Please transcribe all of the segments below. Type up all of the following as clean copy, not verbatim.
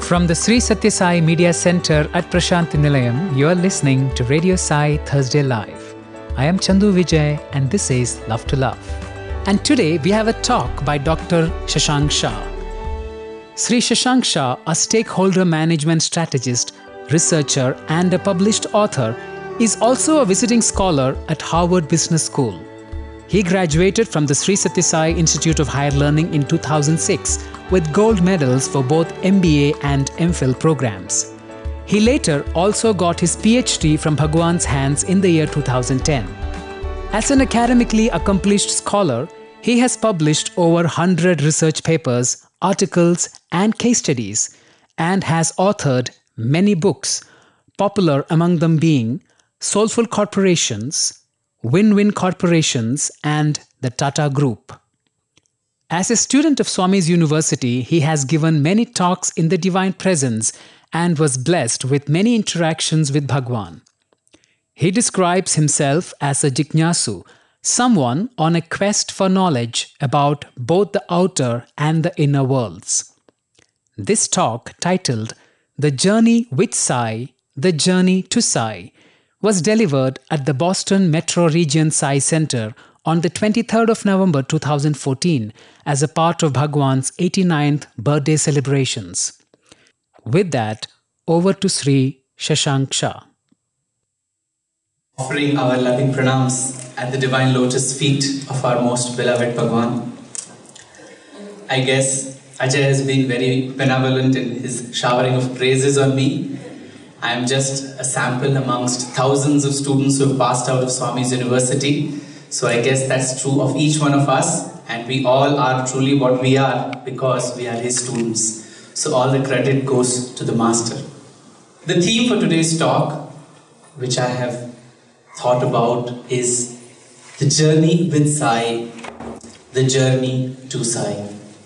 From the Sri Satya Sai Media Center at Prashanthi Nilayam, you are listening to Radio Sai Thursday Live. I am Chandu Vijay and this is Love to Love. And today we have a talk by Dr. Shashank Shah. Sri Shashank Shah, a stakeholder management strategist, researcher and a published author, is also a visiting scholar at Harvard Business School. He graduated from the Sri Satya Sai Institute of Higher Learning in 2006 with gold medals for both MBA and MPhil programs. He later also got his PhD from Bhagwan's hands in the year 2010. As an academically accomplished scholar, he has published over 100 research papers, articles, and case studies, and has authored many books, popular among them being Soulful Corporations, Win-Win Corporations, and the Tata Group. As a student of Swami's University, he has given many talks in the Divine Presence and was blessed with many interactions with Bhagwan. He describes himself as a Jignasu, someone on a quest for knowledge about both the outer and the inner worlds. This talk, titled The Journey with Sai, The Journey to Sai, was delivered at the Boston Metro Region Sai Center on the 23rd of November 2014 as a part of Bhagwan's 89th birthday celebrations. With that, over to Sri Shashank Shah. Offering our loving pranams at the divine lotus feet of our most beloved Bhagwan. I guess Ajay has been very benevolent in his showering of praises on me. I am just a sample amongst thousands of students who have passed out of Swami's University. So I guess that's true of each one of us, and we all are truly what we are because we are his students. So all the credit goes to the Master. The theme for today's talk, which I have thought about, is the journey with Sai, the journey to Sai.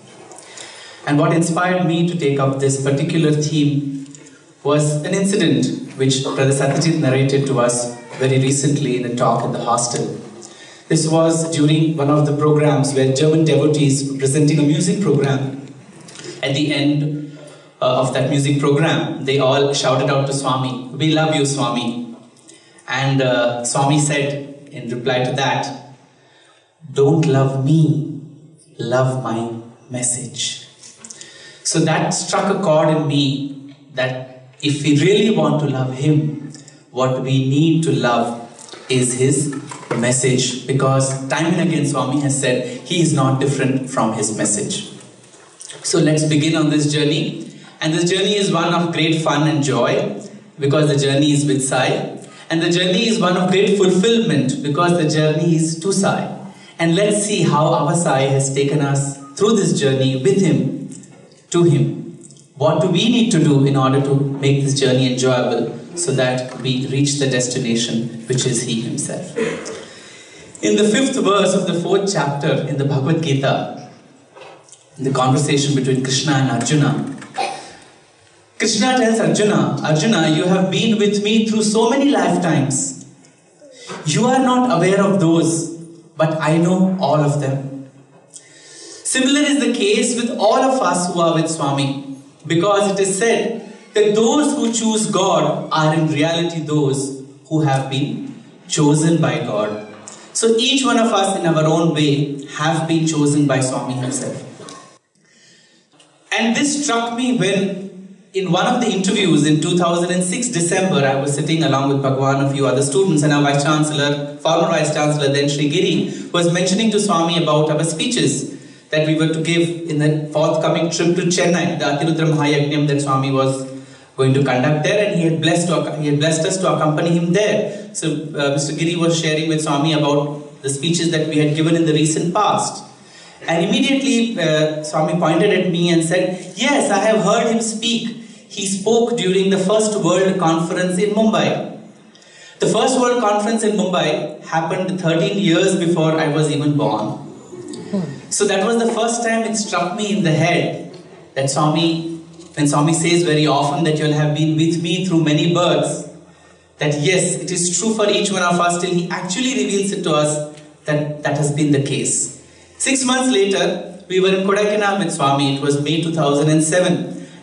And what inspired me to take up this particular theme was an incident which Brother Satyajit narrated to us very recently in a talk in the hostel. This was during one of the programs where German devotees were presenting a music program. At the end of that music program, they all shouted out to Swami, "We love you, Swami." And Swami said in reply to that, "Don't love me, love my message." So that struck a chord in me that if we really want to love him, what we need to love is his message, because time and again Swami has said he is not different from his message. So let's begin on this journey, and this journey is one of great fun and joy because the journey is with Sai, and the journey is one of great fulfillment because the journey is to Sai. And let's see how our Sai has taken us through this journey with him, to him. What do we need to do in order to make this journey enjoyable so that we reach the destination, which is he himself. In the 5th verse of the 4th chapter in the Bhagavad Gita, in the conversation between Krishna and Arjuna, Krishna tells Arjuna, "Arjuna, you have been with me through so many lifetimes. You are not aware of those, but I know all of them." Similar is the case with all of us who are with Swami. Because it is said that those who choose God are in reality those who have been chosen by God. So each one of us in our own way have been chosen by Swami himself. And this struck me when in one of the interviews in 2006 December, I was sitting along with Bhagwan and a few other students, and our Vice Chancellor, former Vice Chancellor then Sri Giri, was mentioning to Swami about our speeches that we were to give in the forthcoming trip to Chennai, the Atirudra Mahayajnam that Swami was going to conduct there, and he had blessed us to accompany him there. So Mr. Giri was sharing with Swami about the speeches that we had given in the recent past. And immediately Swami pointed at me and said, "Yes, I have heard him speak. He spoke during the first World Conference in Mumbai." The first World Conference in Mumbai happened 13 years before I was even born. So that was the first time it struck me in the head that Swami, when Swami says very often that you'll have been with me through many births, that yes, it is true for each one of us till he actually reveals it to us that that has been the case. 6 months later, we were in Kodaikanal with Swami. It was May 2007.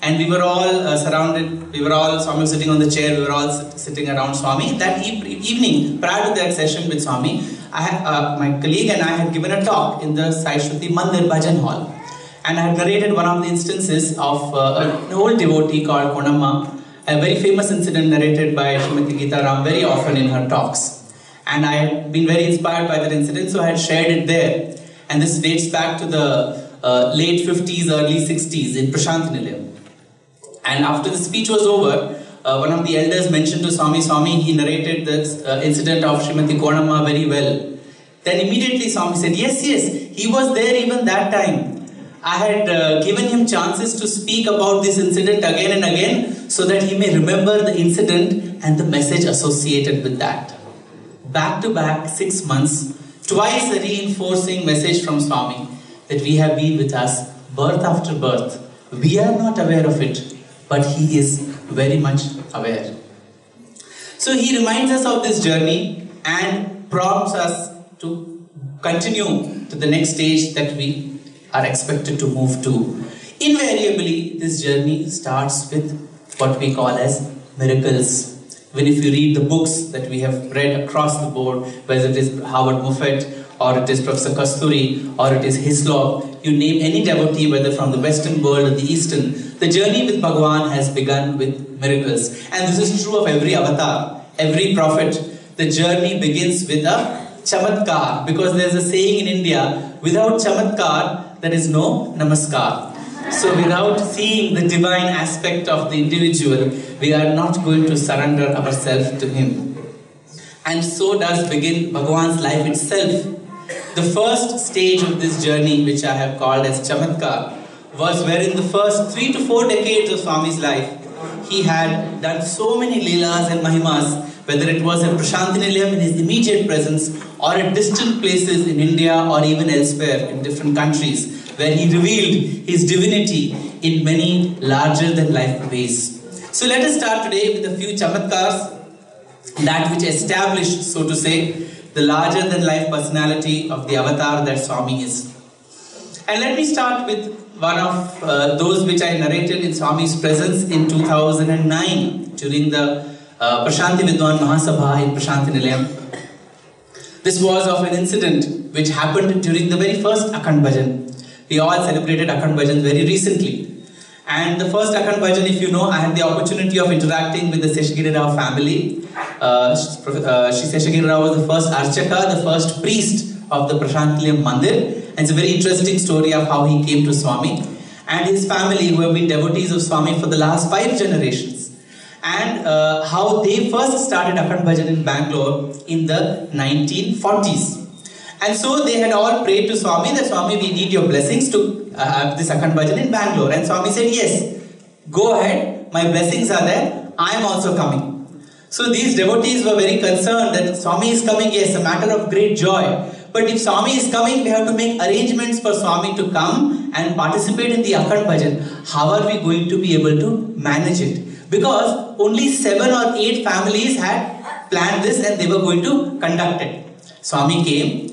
and we were all surrounded. We were all, Swami was sitting on the chair. We were all sitting around Swami. That evening, prior to that session with Swami, my colleague and I had given a talk in the Sai Shruti Mandir Bhajan Hall, and I had narrated one of the instances of an old devotee called Konamma, a very famous incident narrated by Srimati Geeta Ram very often in her talks. And I had been very inspired by that incident, so I had shared it there. And this dates back to the late 50s, early 60s in Prashanthi Nilayam. And after the speech was over, one of the elders mentioned to Swami, he narrated this incident of Srimati Konamma very well. Then immediately Swami said, yes, he was there even that time. I had given him chances to speak about this incident again and again so that he may remember the incident and the message associated with that. Back to back, 6 months, twice a reinforcing message from Swami that we have been with us birth after birth. We are not aware of it, but he is very much aware. So he reminds us of this journey and prompts us to continue to the next stage that we are expected to move to. Invariably, this journey starts with what we call as miracles. When if you read the books that we have read across the board, whether it is Howard Moffett, or it is Professor Kasturi, or it is Hislop, you name any devotee, whether from the Western world or the Eastern, the journey with Bhagwan has begun with miracles. And this is true of every avatar, every prophet. The journey begins with a chamatkar, because there is a saying in India, without chamatkar, there is no namaskar. So without seeing the divine aspect of the individual, we are not going to surrender ourselves to him. And so does begin Bhagwan's life itself. The first stage of this journey, which I have called as Chamatkar, was where in the first 3 to 4 decades of Swami's life, he had done so many Leelas and Mahimas, whether it was at Prashanthi Nilayam in his immediate presence, or at distant places in India or even elsewhere in different countries, where he revealed his divinity in many larger than life ways. So let us start today with a few chamatkars, that which established, so to say, the larger than life personality of the avatar that Swami is. And let me start with one of those which I narrated in Swami's presence in 2009 during the Prashanthi Vidwan Mahasabha in Prashanthi Nilayam. This was of an incident which happened during the very first Akhand Bhajan. We all celebrated Akhand Bhajan very recently. And the first Akhand Bhajan, if you know, I had the opportunity of interacting with the Seshagiri Rao family. Shri Seshagiri Rao was the first Archaka, the first priest of the Prashanthi Nilayam Mandir. And it's a very interesting story of how he came to Swami. And his family, who have been devotees of Swami for the last 5 generations. And how they first started Akhand Bhajan in Bangalore in the 1940s. And so they had all prayed to Swami that Swami, we need your blessings to have this Akhand Bhajan in Bangalore. And Swami said, yes, go ahead, my blessings are there, I am also coming. So these devotees were very concerned that Swami is coming, yes, a matter of great joy. But if Swami is coming, we have to make arrangements for Swami to come and participate in the Akhand Bhajan. How are we going to be able to manage it? Because only 7 or 8 families had planned this and they were going to conduct it. Swami came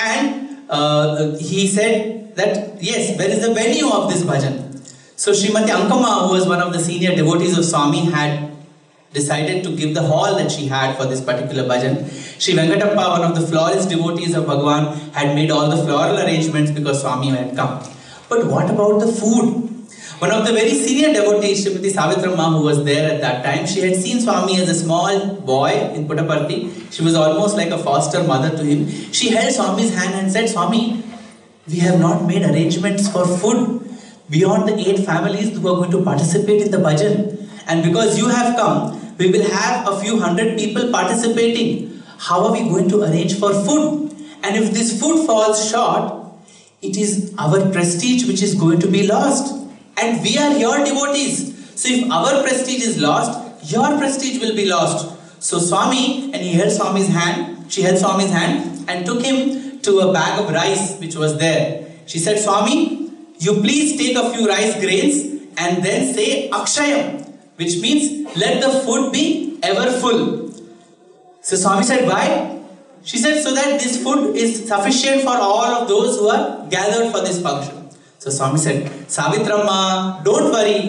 and he said that, yes, where is the venue of this bhajan? So Srimati Ankama, who was one of the senior devotees of Swami, had decided to give the hall that she had for this particular bhajan. Shri Venkatappa, one of the florist devotees of Bhagwan, had made all the floral arrangements because Swami had come. But what about the food? One of the very senior devotees, Srimati Savitramma, who was there at that time, she had seen Swami as a small boy in Puttaparthi. She was almost like a foster mother to him. She held Swami's hand and said, Swami, we have not made arrangements for food beyond the 8 families who are going to participate in the bhajan. And because you have come, we will have a few hundred people participating. How are we going to arrange for food? And if this food falls short, it is our prestige which is going to be lost. And we are your devotees. So if our prestige is lost, your prestige will be lost. So Swami, and he held Swami's hand, she held Swami's hand and took him to a bag of rice which was there. She said, Swami, you please take a few rice grains and then say Akshayam, which means let the food be ever full. So Swami said, why? She said, so that this food is sufficient for all of those who are gathered for this function. So Swami said, Savitramma, don't worry,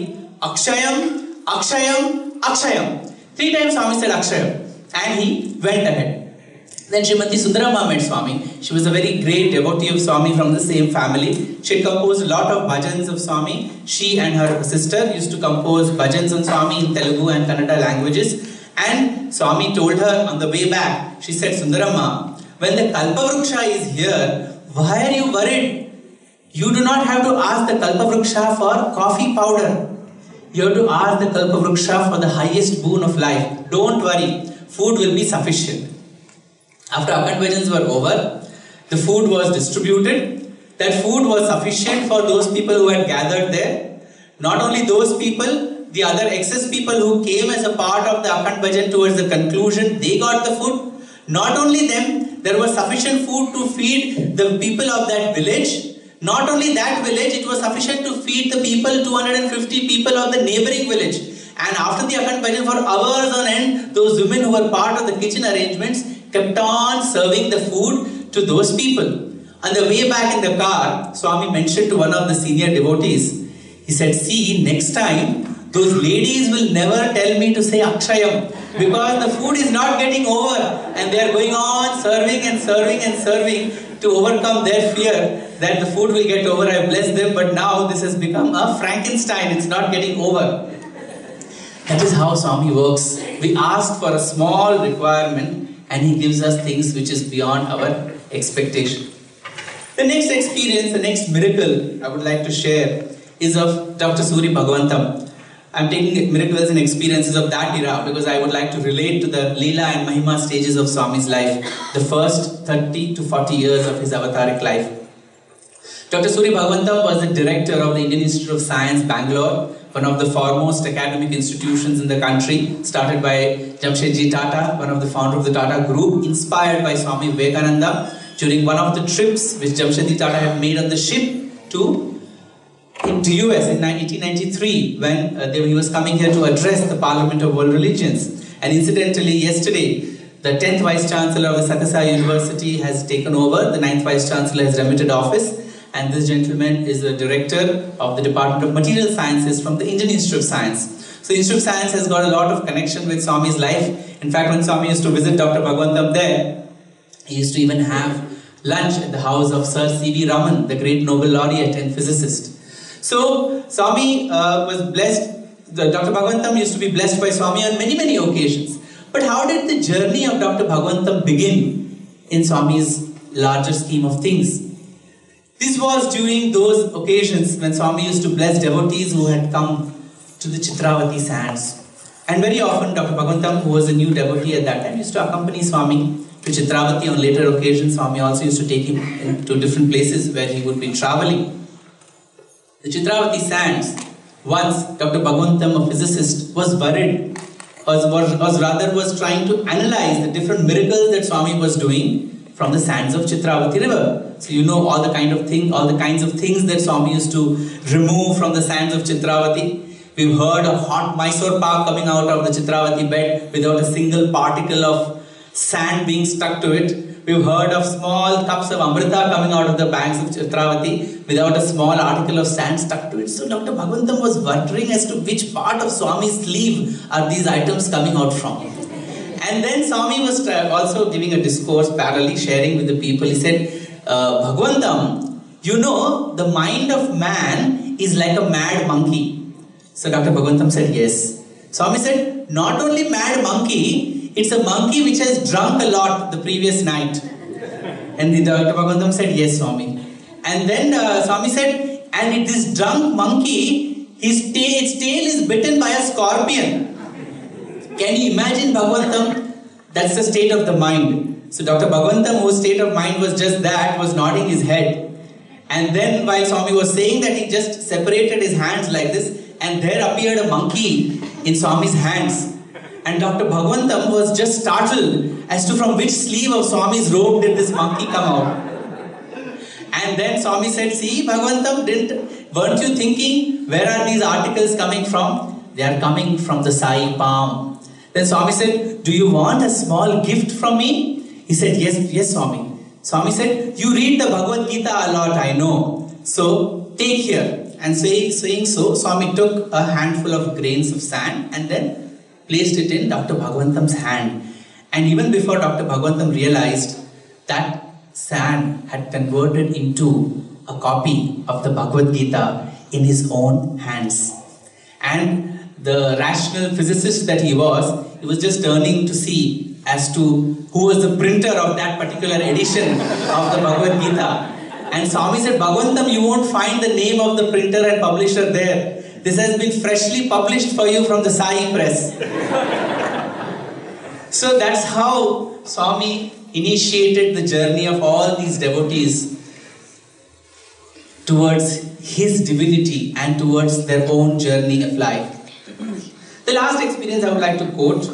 Akshayam, Akshayam, Akshayam. 3 times Swami said Akshayam. And he went ahead. Then Srimati Sundarama met Swami. She was a very great devotee of Swami from the same family. She had composed a lot of bhajans of Swami. She and her sister used to compose bhajans on Swami in Telugu and Kannada languages. And Swami told her on the way back, she said, Sundarama, when the Kalpavruksha is here, why are you worried? You do not have to ask the Kalpavruksha for coffee powder. You have to ask the Kalpavruksha for the highest boon of life. Don't worry, food will be sufficient. After Akhand Bhajans were over, the food was distributed. That food was sufficient for those people who had gathered there. Not only those people, the other excess people who came as a part of the Akhand Bhajan towards the conclusion, they got the food. Not only them, there was sufficient food to feed the people of that village. Not only that village, it was sufficient to feed the people, 250 people of the neighboring village. And after the Akhand Bhajan, for hours on end, those women who were part of the kitchen arrangements kept on serving the food to those people. On the way back in the car, Swami mentioned to one of the senior devotees, he said, see, next time, those ladies will never tell me to say Akshayam because the food is not getting over and they are going on serving and serving and serving to overcome their fear that the food will get over. I bless them, but now this has become a Frankenstein, it's not getting over. That is how Swami works. We ask for a small requirement and he gives us things which is beyond our expectation. The next experience, the next miracle I would like to share is of Dr. Suri Bhagwantam. I am taking miracles and experiences of that era because I would like to relate to the Leela and Mahima stages of Swami's life, the first 30 to 40 years of his avataric life. Dr. Suri Bhagwantam was the director of the Indian Institute of Science, Bangalore, one of the foremost academic institutions in the country, started by Jamshedji Tata, one of the founder of the Tata Group, inspired by Swami Vivekananda during one of the trips which Jamshedji Tata had made on the ship to US in 1893 when he was coming here to address the Parliament of World Religions. And incidentally, yesterday, the 10th Vice Chancellor of the Satyasai University has taken over. The 9th Vice Chancellor has remitted office. And this gentleman is the director of the Department of Material Sciences from the Indian Institute of Science. So the Institute of Science has got a lot of connection with Swami's life. In fact, when Swami used to visit Dr. Bhagwantam there, he used to even have lunch at the house of Sir C.V. Raman, the great Nobel laureate and physicist. So Swami was blessed, Dr. Bhagwantam used to be blessed by Swami on many, many occasions. But how did the journey of Dr. Bhagwantam begin in Swami's larger scheme of things? This was during those occasions when Swami used to bless devotees who had come to the Chitravati sands. And very often Dr. Bhagwantam, who was a new devotee at that time, used to accompany Swami to Chitravati on later occasions. Swami also used to take him to different places where he would be traveling. The Chitravati sands, once Dr. Bhagwantam, a physicist, was worried, was trying to analyze the different miracles that Swami was doing from the sands of Chitravati river. So you know all the kinds of things that Swami used to remove from the sands of Chitravati. We've heard of hot Mysore pak coming out of the Chitravati bed without a single particle of sand being stuck to it. We've heard of small cups of Amrita coming out of the banks of Chitravati without a small article of sand stuck to it. So Dr. Bhagwantam was wondering as to which part of Swami's sleeve are these items coming out from. And then Swami was also giving a discourse parallelly, sharing with the people. He said, Bhagwantam, you know, the mind of man is like a mad monkey. So Dr. Bhagwantam said, yes. Swami said, not only mad monkey, it's a monkey which has drunk a lot the previous night. And Dr. Bhagwantam said, yes, Swami. And then Swami said, and this drunk monkey, its tail is bitten by a scorpion. Can you imagine Bhagwantam? That's the state of the mind. So Dr. Bhagwantam, whose state of mind was just that, was nodding his head. And then while Swami was saying that, he just separated his hands like this, and there appeared a monkey in Swami's hands. And Dr. Bhagwantam was just startled as to from which sleeve of Swami's robe did this monkey come out. And then Swami said, see Bhagwantam, weren't you thinking, where are these articles coming from? They are coming from the Sai palm. Then Swami said, do you want a small gift from me? He said, yes Swami. Swami said, you read the Bhagavad Gita a lot, I know. So take here. and saying so, Swami took a handful of grains of sand and then placed it in Dr. Bhagwantam's hand. And even before Dr. Bhagwantam realized, that sand had converted into a copy of the Bhagavad Gita in his own hands. And the rational physicist that he was just turning to see as to who was the printer of that particular edition of the Bhagavad Gita. And Swami said, Bhagwantam, you won't find the name of the printer and publisher there. This has been freshly published for you from the Sai Press. So that's how Swami initiated the journey of all these devotees towards his divinity and towards their own journey of life. The last experience I would like to quote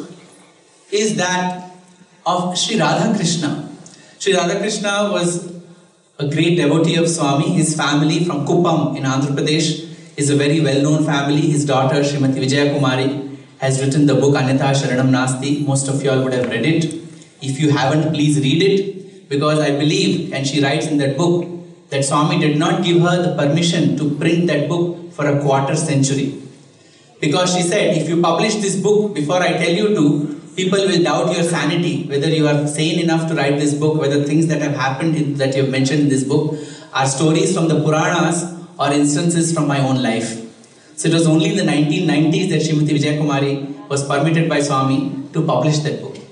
is that of Sri Radha Krishna. Sri Radha Krishna was a great devotee of Swami. His family from Kuppam in Andhra Pradesh is a very well-known family. His daughter Srimati Vijaya Kumari has written the book Anyatha Sharanam Nasti. Most of you all would have read it. If you haven't, please read it, because I believe, and she writes in that book, that Swami did not give her the permission to print that book for a quarter century. Because she said, if you publish this book before I tell you to, people will doubt your sanity, whether you are sane enough to write this book, whether things that have happened that you have mentioned in this book are stories from the Puranas or instances from my own life. So it was only in the 1990s that Srimati Vijaya Kumari was permitted by Swami to publish that book.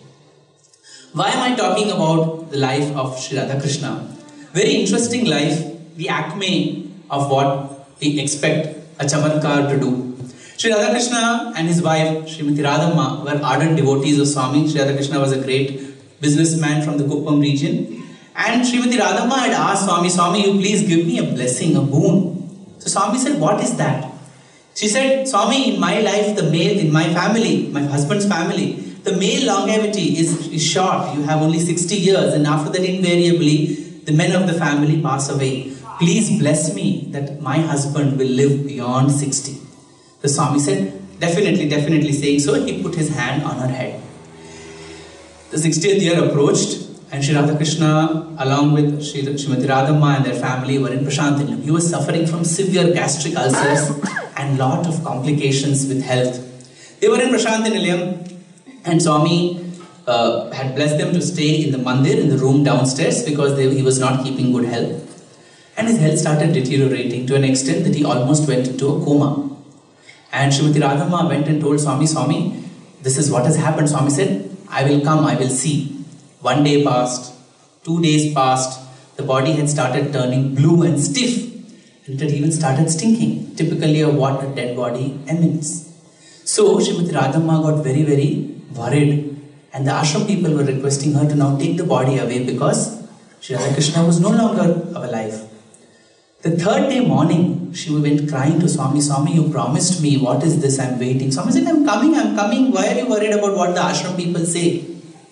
Why am I talking about the life of Sri Radha Krishna? Very interesting life, the acme of what we expect a chamatkar to do. Sri Radha Krishna and his wife Srimati Radhamma were ardent devotees of Swami. Sri Radha Krishna was a great businessman from the Kuppam region. And Srimati Radhamma had asked Swami, Swami, you please give me a blessing, a boon. So Swami said, what is that? She said, Swami, in my life, the male, in my family, my husband's family, the male longevity is short. You have only 60 years, and after that invariably the men of the family pass away. Please bless me that my husband will live beyond 60. The Swami said, definitely, saying so, he put his hand on her head. The 60th year approached, and Sri Radha Krishna, along with Srimati Radhamma and their family, were in Prashant Nilayam. He was suffering from severe gastric ulcers and lot of complications with health. They were in Prashant Nilayam, and Swami had blessed them to stay in the mandir, in the room downstairs, because he was not keeping good health. And his health started deteriorating to an extent that he almost went into a coma. And Srimati Radhamma went and told Swami, Swami, this is what has happened. Swami said, I will come, I will see. 1 day passed, 2 days passed, the body had started turning blue and stiff, and it had even started stinking, typically of what a dead body emits. So Srimati Radhamma got very, very worried, and the ashram people were requesting her to now take the body away because Sri Radha Krishna was no longer alive. The third day morning, she went crying to Swami, Swami, you promised me, what is this? I'm waiting. Swami said, I'm coming. Why are you worried about what the ashram people say?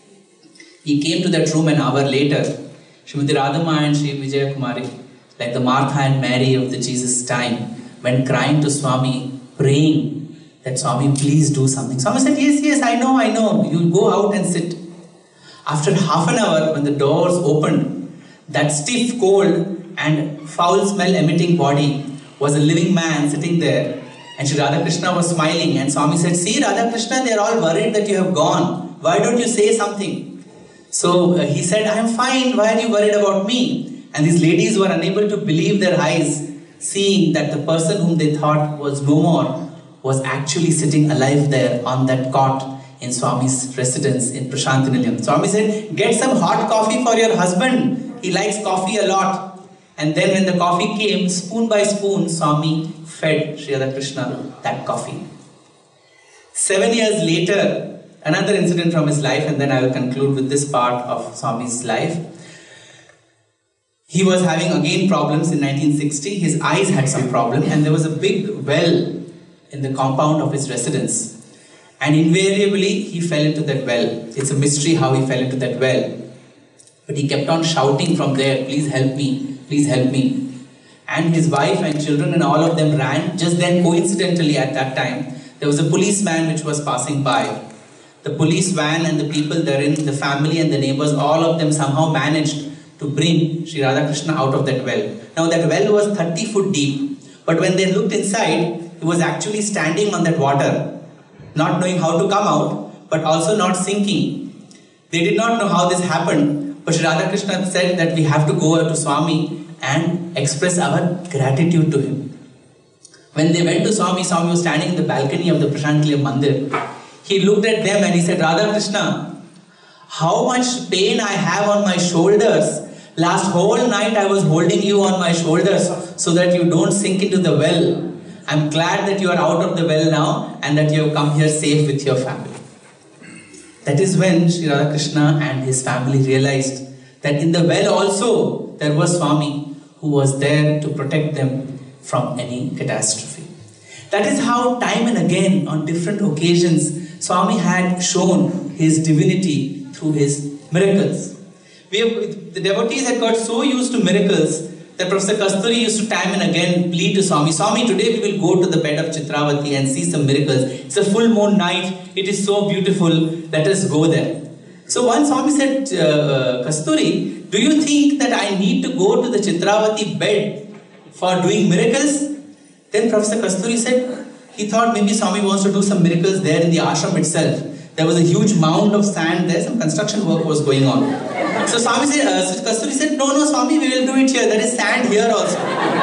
He came to that room an hour later. Srimati Radhamma and Sri Vijaya Kumari, like the Martha and Mary of the Jesus time, went crying to Swami, praying that Swami, please do something. Swami said, yes, I know. You go out and sit. After half an hour, when the doors opened, that stiff, cold and foul smell emitting body was a living man sitting there. And Sri Radha Krishna was smiling, and Swami said, see Radha Krishna, they are all worried that you have gone. Why don't you say something? So he said, I am fine, why are you worried about me? And these ladies were unable to believe their eyes, seeing that the person whom they thought was no more was actually sitting alive there on that cot in Swami's residence in Prashant Nilayam. Swami said, get some hot coffee for your husband. He likes coffee a lot. And then when the coffee came, spoon by spoon, Swami fed Sri Radha Krishna that coffee. 7 years later, another incident from his life, and then I will conclude with this part of Swami's life. He was having again problems in 1960. His eyes had some problem, and there was a big well in the compound of his residence. And invariably, he fell into that well. It's a mystery how he fell into that well. But he kept on shouting from there, please help me, please help me. And his wife and children and all of them ran. Just then, coincidentally at that time, there was a policeman which was passing by. The police van and the people therein, the family and the neighbors, all of them somehow managed to bring Sri Radha Krishna out of that well. Now that well was 30 foot deep. But when they looked inside, he was actually standing on that water, not knowing how to come out, but also not sinking. They did not know how this happened, but Sri Radhakrishna said that we have to go to Swami and express our gratitude to him. When they went to Swami, Swami was standing in the balcony of the Prashant Nilayam Mandir. He looked at them and he said, Radhakrishna, how much pain I have on my shoulders. Last whole night I was holding you on my shoulders so that you don't sink into the well. I'm glad that you are out of the well now and that you have come here safe with your family. That is when Sri Radhakrishna and his family realized that in the well also there was Swami who was there to protect them from any catastrophe. That is how time and again on different occasions Swami had shown his divinity through his miracles. The devotees had got so used to miracles that Professor Kasturi used to time and again plead to Swami, Swami, today we will go to the bed of Chitravati and see some miracles. It's a full moon night. It is so beautiful. Let us go there. So once Swami said, Kasturi, do you think that I need to go to the Chitravati bed for doing miracles? Then Professor Kasturi said, he thought maybe Swami wants to do some miracles there in the ashram itself. There was a huge mound of sand there, some construction work was going on. So Swami said, Kasturi said, no, Swami, we will do it here. There is sand here also.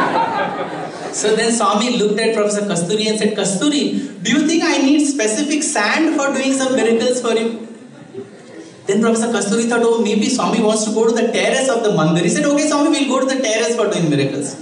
So then Swami looked at Professor Kasturi and said, Kasturi, do you think I need specific sand for doing some miracles for you? Then Professor Kasturi thought, oh, maybe Swami wants to go to the terrace of the mandir. He said, okay, Swami, we'll go to the terrace for doing miracles.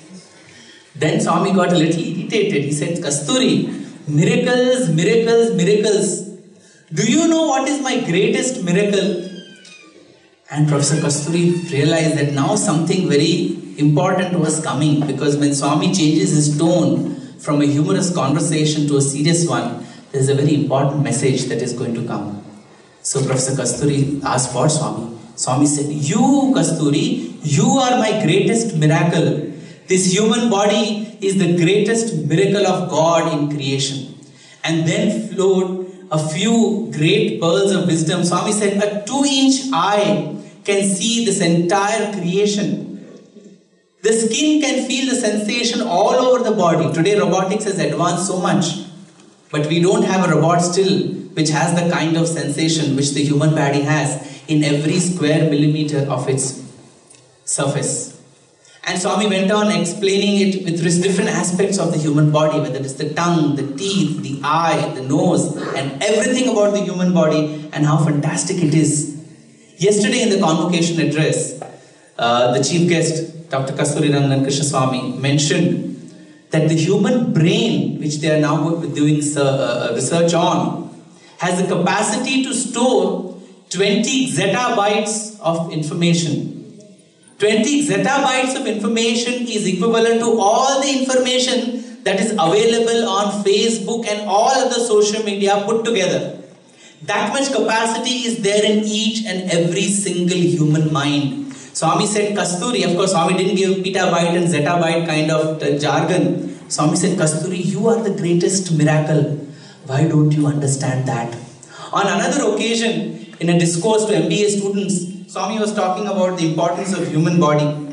Then Swami got a little irritated. He said, Kasturi, miracles, miracles, miracles. Do you know what is my greatest miracle? And Professor Kasturi realized that now something very important was coming, because when Swami changes his tone from a humorous conversation to a serious one, there is a very important message that is going to come. So Professor Kasturi asked for Swami. Swami said, you Kasturi, you are my greatest miracle. This human body is the greatest miracle of God in creation. And then flowed a few great pearls of wisdom. Swami said, a 2-inch eye can see this entire creation. The skin can feel the sensation all over the body. Today robotics has advanced so much. But we don't have a robot still which has the kind of sensation which the human body has in every square millimeter of its surface. And Swami went on explaining it with different aspects of the human body, whether it's the tongue, the teeth, the eye, the nose, and everything about the human body and how fantastic it is. Yesterday in the convocation address, the chief guest, Dr. Kasturi Rangan Krishna Swami, mentioned that the human brain, which they are now doing research on, has the capacity to store 20 zettabytes of information. 20 zettabytes of information is equivalent to all the information that is available on Facebook and all other social media put together. That much capacity is there in each and every single human mind. Swami said, Kasturi, of course Swami didn't give petabyte and zettabyte kind of jargon. Swami said, Kasturi, you are the greatest miracle. Why don't you understand that? On another occasion, in a discourse to MBA students, Swami was talking about the importance of human body.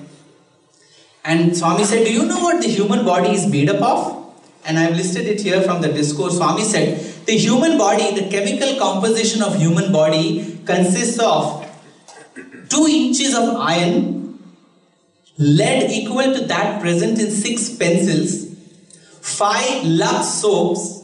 And Swami said, do you know what the human body is made up of? And I have listed it here from the discourse. Swami said, the human body, the chemical composition of human body consists of 2 inches of iron, lead equal to that present in 6 pencils, 5 Lux soaps,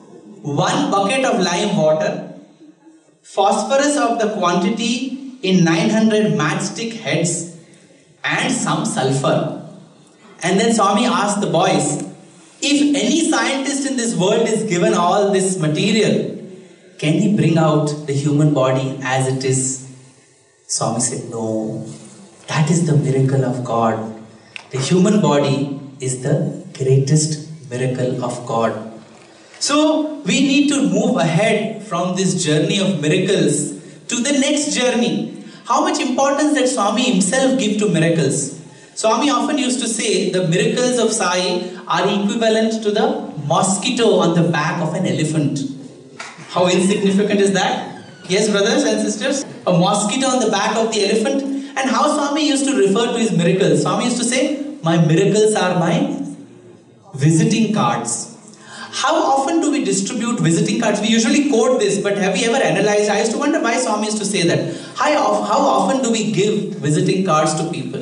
1 bucket of lime water, phosphorus of the quantity in 900 matchstick heads, and some sulfur. And then Swami asked the boys, if any scientist in this world is given all this material, can he bring out the human body as it is? Swami said, no. That is the miracle of God. The human body is the greatest miracle of God. So we need to move ahead from this journey of miracles to the next journey. How much importance did Swami himself give to miracles? Swami often used to say the miracles of Sai are equivalent to the mosquito on the back of an elephant. How insignificant is that? Yes, brothers and sisters? A mosquito on the back of the elephant. And how Swami used to refer to his miracles. Swami used to say, my miracles are my visiting cards. How often do we distribute visiting cards? We usually quote this, but have we ever analyzed? I used to wonder why Swami used to say that. How often do we give visiting cards to people?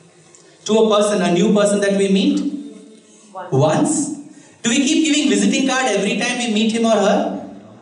To a person, a new person that we meet? Once. Do we keep giving visiting card every time we meet him or her?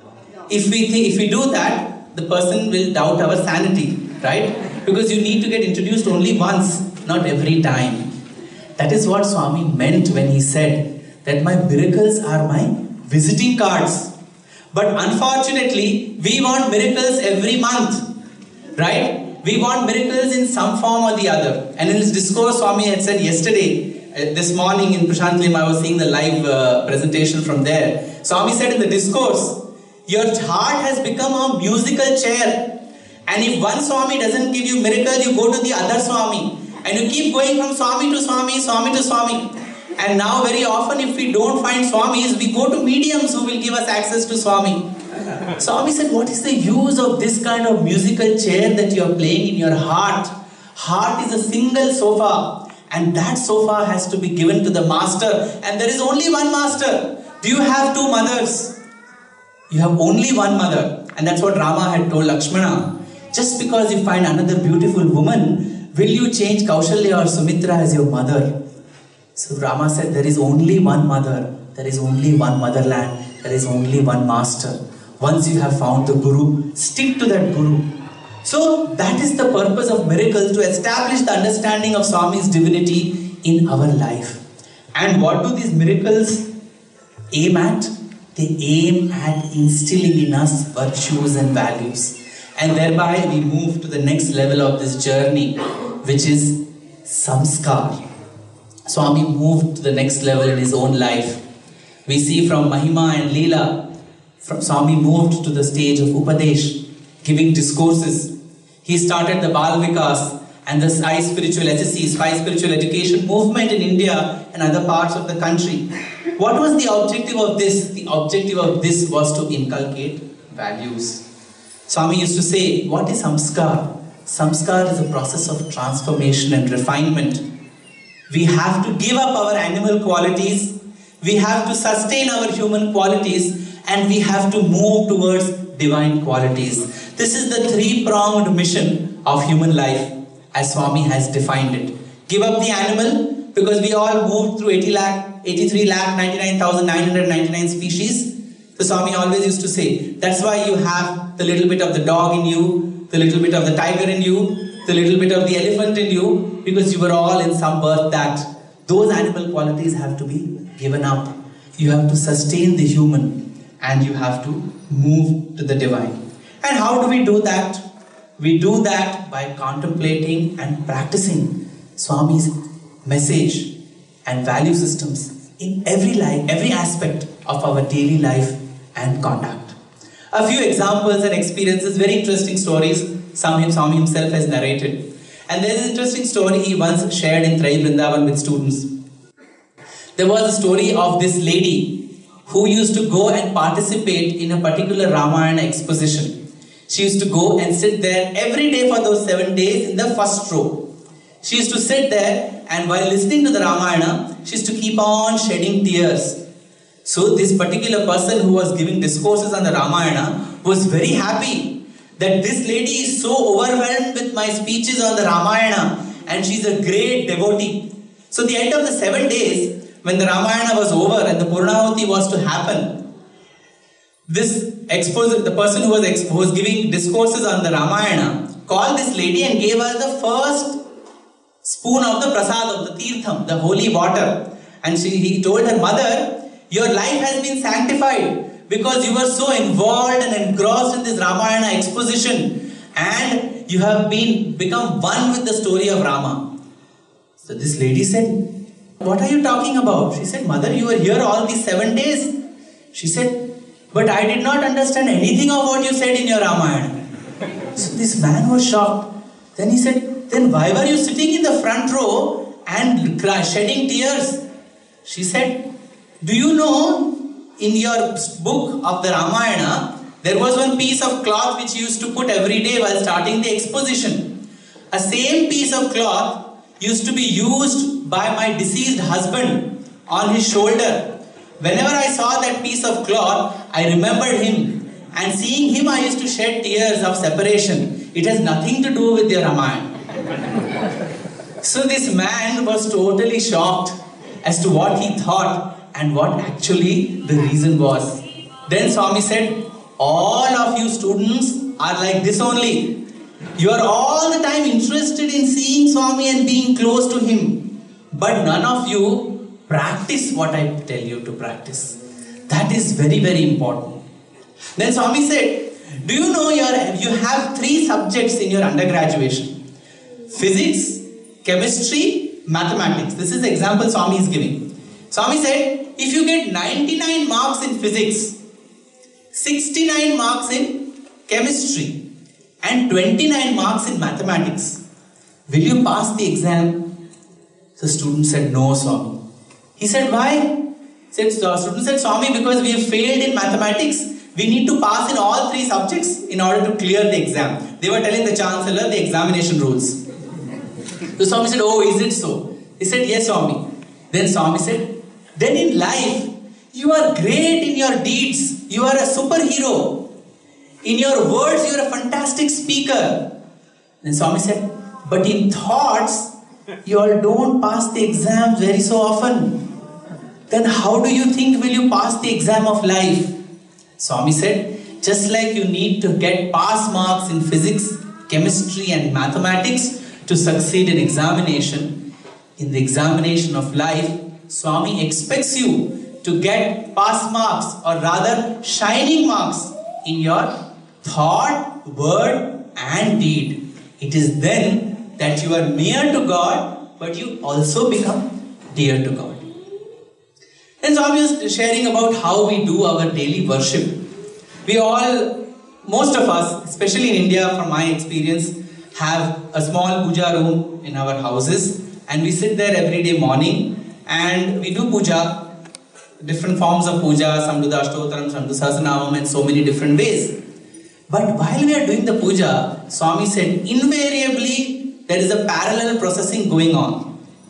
If we do that, the person will doubt our sanity, right? Because you need to get introduced only once, not every time. That is what Swami meant when he said that my miracles are my visiting cards. But unfortunately, we want miracles every month, right? We want miracles in some form or the other. And in his discourse, Swami had said yesterday, this morning in Prashant Lim, I was seeing the live presentation from there. Swami said in the discourse, your heart has become a musical chair. And if one Swami doesn't give you miracle, you go to the other Swami. And you keep going from Swami to Swami, Swami to Swami. And now very often if we don't find Swamis, we go to mediums who will give us access to Swami. Swami said, what is the use of this kind of musical chair that you are playing in your heart? Heart is a single sofa. And that sofa has to be given to the master. And there is only one master. Do you have two mothers? You have only one mother. And that's what Rama had told Lakshmana. Just because you find another beautiful woman, will you change Kaushalya or Sumitra as your mother? So Rama said, there is only one mother. There is only one motherland. There is only one master. Once you have found the Guru, stick to that Guru. So that is the purpose of miracles, to establish the understanding of Swami's divinity in our life. And what do these miracles aim at? They aim at instilling in us virtues and values. And thereby we move to the next level of this journey, which is samskar. Swami moved to the next level in his own life. We see from Mahima and Leela, Swami moved to the stage of Upadesh, giving discourses. He started the Bal Vikas and the Sai Spiritual SSC, Sai Spiritual Education movement in India and other parts of the country. What was the objective of this? The objective of this was to inculcate values. Swami used to say, what is samskar? Samskar is a process of transformation and refinement. We have to give up our animal qualities, we have to sustain our human qualities, and we have to move towards divine qualities. This is the three-pronged mission of human life as Swami has defined it. Give up the animal, because we all moved through 83,99,999 species. So Swami always used to say, that's why you have the little bit of the dog in you, the little bit of the tiger in you, the little bit of the elephant in you, because you were all in some birth that those animal qualities have to be given up. You have to sustain the human and you have to move to the divine. And how do we do that? We do that by contemplating and practicing Swami's message and value systems in every life, every aspect of our daily life and conduct. A few examples and experiences, very interesting stories, Swami himself has narrated. And there is an interesting story he once shared in Trai Vrindavan with students. There was a story of this lady who used to go and participate in a particular Ramayana exposition. She used to go and sit there every day for those 7 days in the first row. She used to sit there, and while listening to the Ramayana, she used to keep on shedding tears. So this particular person who was giving discourses on the Ramayana was very happy that this lady is so overwhelmed with my speeches on the Ramayana, and she's a great devotee. So at the end of the 7 days, when the Ramayana was over and the Purnahuti was to happen, the person who was giving discourses on the Ramayana called this lady and gave her the first spoon of the prasad, of the tirtham, the holy water. And he told her, mother, your life has been sanctified because you were so involved and engrossed in this Ramayana exposition, and you have become one with the story of Rama. So this lady said, what are you talking about? She said, mother, you were here all these 7 days. She said, but I did not understand anything of what you said in your Ramayana. So this man was shocked. Then he said, then why were you sitting in the front row and shedding tears? She said, do you know, in your book of the Ramayana, there was one piece of cloth which you used to put every day while starting the exposition. A same piece of cloth used to be used by my deceased husband on his shoulder. Whenever I saw that piece of cloth, I remembered him. And seeing him, I used to shed tears of separation. It has nothing to do with the Ramayana. So this man was totally shocked as to what he thought and what actually the reason was. Then Swami said, all of you students are like this only. You are all the time interested in seeing Swami and being close to him. But none of you practice what I tell you to practice. That is very, very important. Then Swami said, do you know you have 3 subjects in your undergraduation? Physics, chemistry, mathematics. This is the example Swami is giving. Swami said, if you get 99 marks in physics, 69 marks in chemistry and 29 marks in mathematics, will you pass the exam? So student said, no, Swami. He said, why? Student said, Swami, because we have failed in mathematics, we need to pass in all 3 subjects in order to clear the exam. They were telling the Chancellor the examination rules. So Swami said, oh, is it so? He said, yes, Swami. Then Swami said, then in life, you are great in your deeds. You are a superhero. In your words, you are a fantastic speaker. Then Swami said, but in thoughts, you all don't pass the exams very so often. Then how do you think will you pass the exam of life? Swami said, just like you need to get pass marks in physics, chemistry and mathematics to succeed in examination, in the examination of life, Swami expects you to get pass marks, or rather shining marks in your thought, word and deed. It is then that you are near to God, but you also become dear to God. And Swami was sharing about how we do our daily worship. We all, most of us, especially in India from my experience, have a small puja room in our houses, and we sit there every day morning and we do puja, different forms of puja, some do the Ashtotram, some do Sahasranamam, and so many different ways. But while we are doing the puja, Swami said, invariably there is a parallel processing going on.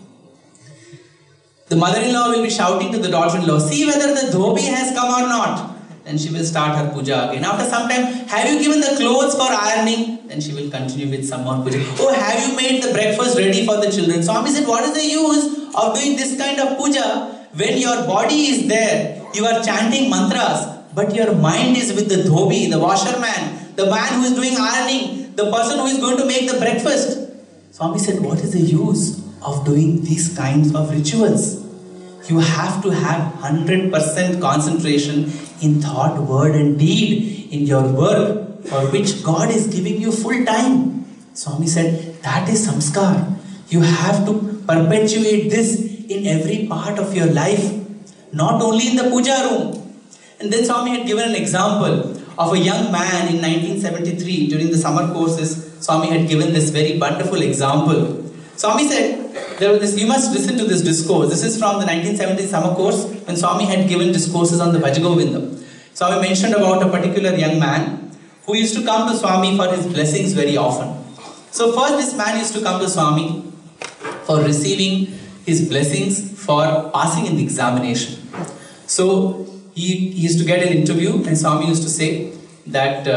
The mother-in-law will be shouting to the daughter-in-law, see whether the dhobi has come or not. Then she will start her puja again. After some time, have you given the clothes for ironing? Then she will continue with some more puja. Oh, have you made the breakfast ready for the children? Swami said, what is the use of doing this kind of puja when your body is there? You are chanting mantras, but your mind is with the dhobi, the washerman, the man who is doing ironing, the person who is going to make the breakfast. Swami said, what is the use of doing these kinds of rituals? You have to have 100% concentration in thought, word and deed in your work for which God is giving you full time. Swami said, that is samskar. You have to perpetuate this in every part of your life, not only in the puja room. And then Swami had given an example of a young man in 1973 during the summer courses. Swami had given this very wonderful example. Swami said, you must listen to this discourse. This is from the 1970 summer course when Swami had given discourses on the Bhajagovindam. Swami mentioned about a particular young man who used to come to Swami for his blessings very often. So first this man used to come to Swami for receiving his blessings for passing in the examination. So he used to get an interview and Swami used to say that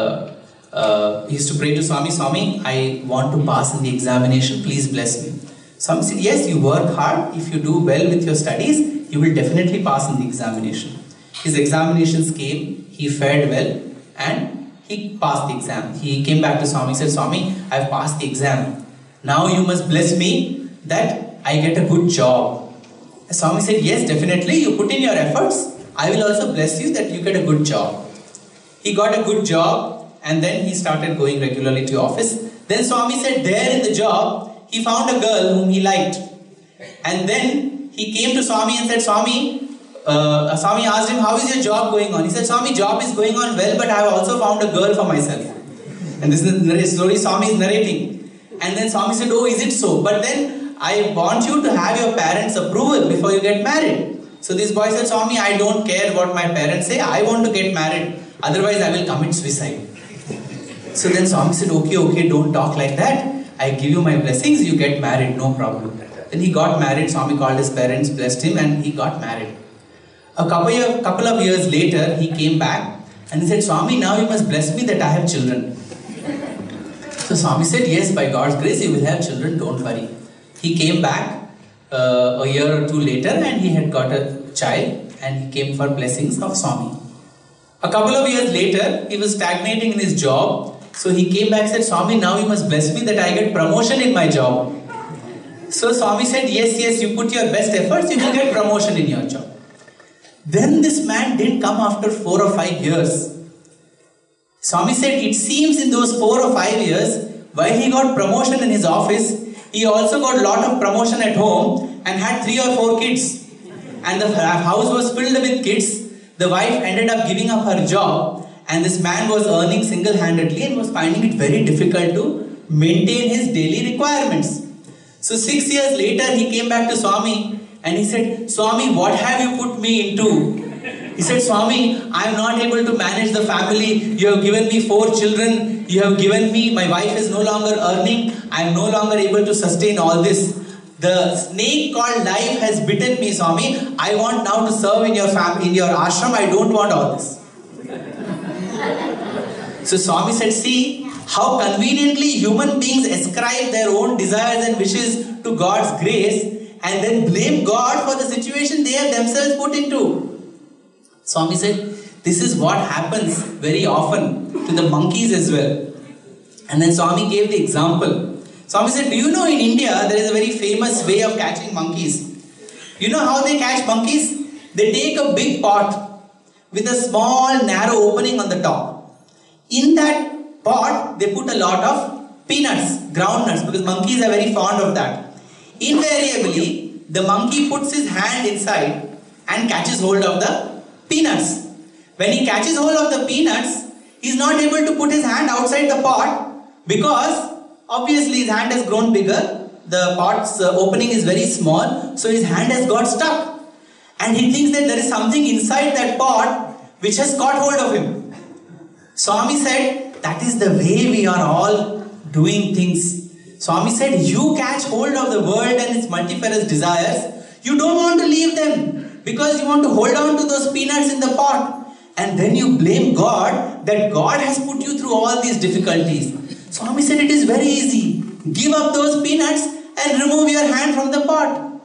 he used to pray to Swami, Swami, I want to pass in the examination, please bless me. Swami said, yes, you work hard. If you do well with your studies, you will definitely pass in the examination. His examinations came, he fared well and he passed the exam. He came back to Swami, said, Swami, I have passed the exam. Now you must bless me that I get a good job. Swami said, yes, definitely, you put in your efforts. I will also bless you that you get a good job. He got a good job and then he started going regularly to office. Then Swami said, there in the job, he found a girl whom he liked. And then he came to Swami and said, Swami asked him, how is your job going on? He said, Swami, job is going on well, but I have also found a girl for myself. And this is the story Swami is narrating. And then Swami said, oh, is it so? But then I want you to have your parents' approval before you get married. So this boy said, Swami, I don't care what my parents say. I want to get married. Otherwise, I will commit suicide. So then Swami said, okay, don't talk like that. I give you my blessings, you get married, no problem. Then he got married. Swami called his parents, blessed him, and he got married. A couple of years later, he came back and he said, Swami, now you must bless me that I have children. So Swami said, yes, by God's grace you will have children, don't worry. He came back a year or two later and he had got a child and he came for blessings of Swami. A couple of years later, he was stagnating in his job. So he came back and said, Swami, now you must bless me that I get promotion in my job. So Swami said, yes, you put your best efforts, you will get promotion in your job. Then this man didn't come after 4 or 5 years. Swami said, it seems in those 4 or 5 years, while he got promotion in his office, he also got a lot of promotion at home and had 3 or 4 kids. And the house was filled with kids. The wife ended up giving up her job and this man was earning single-handedly and was finding it very difficult to maintain his daily requirements. So 6 years later, he came back to Swami and he said, Swami, what have you put me into? He said, Swami, I am not able to manage the family. You have given me 4 children. You have given me, my wife is no longer earning. I am no longer able to sustain all this. The snake called life has bitten me, Swami. I want now to serve in your family, in your ashram. I don't want all this. So Swami said, see how conveniently human beings ascribe their own desires and wishes to God's grace and then blame God for the situation they have themselves put into. Swami said, this is what happens very often to the monkeys as well. And then Swami gave the example. Swami said, do you know in India there is a very famous way of catching monkeys? You know how they catch monkeys? They take a big pot with a small narrow opening on the top. In that pot they put a lot of peanuts, groundnuts, because monkeys are very fond of that. Invariably, the monkey puts his hand inside and catches hold of the peanuts. When he catches hold of the peanuts, he is not able to put his hand outside the pot because obviously his hand has grown bigger. The pot's opening is very small, so his hand has got stuck. And he thinks that there is something inside that pot which has caught hold of him. Swami said, that is the way we are all doing things. Swami said, you catch hold of the world and its multifarious desires. You don't want to leave them because you want to hold on to those peanuts in the pot. And then you blame God that God has put you through all these difficulties. Swami said, it is very easy. Give up those peanuts and remove your hand from the pot.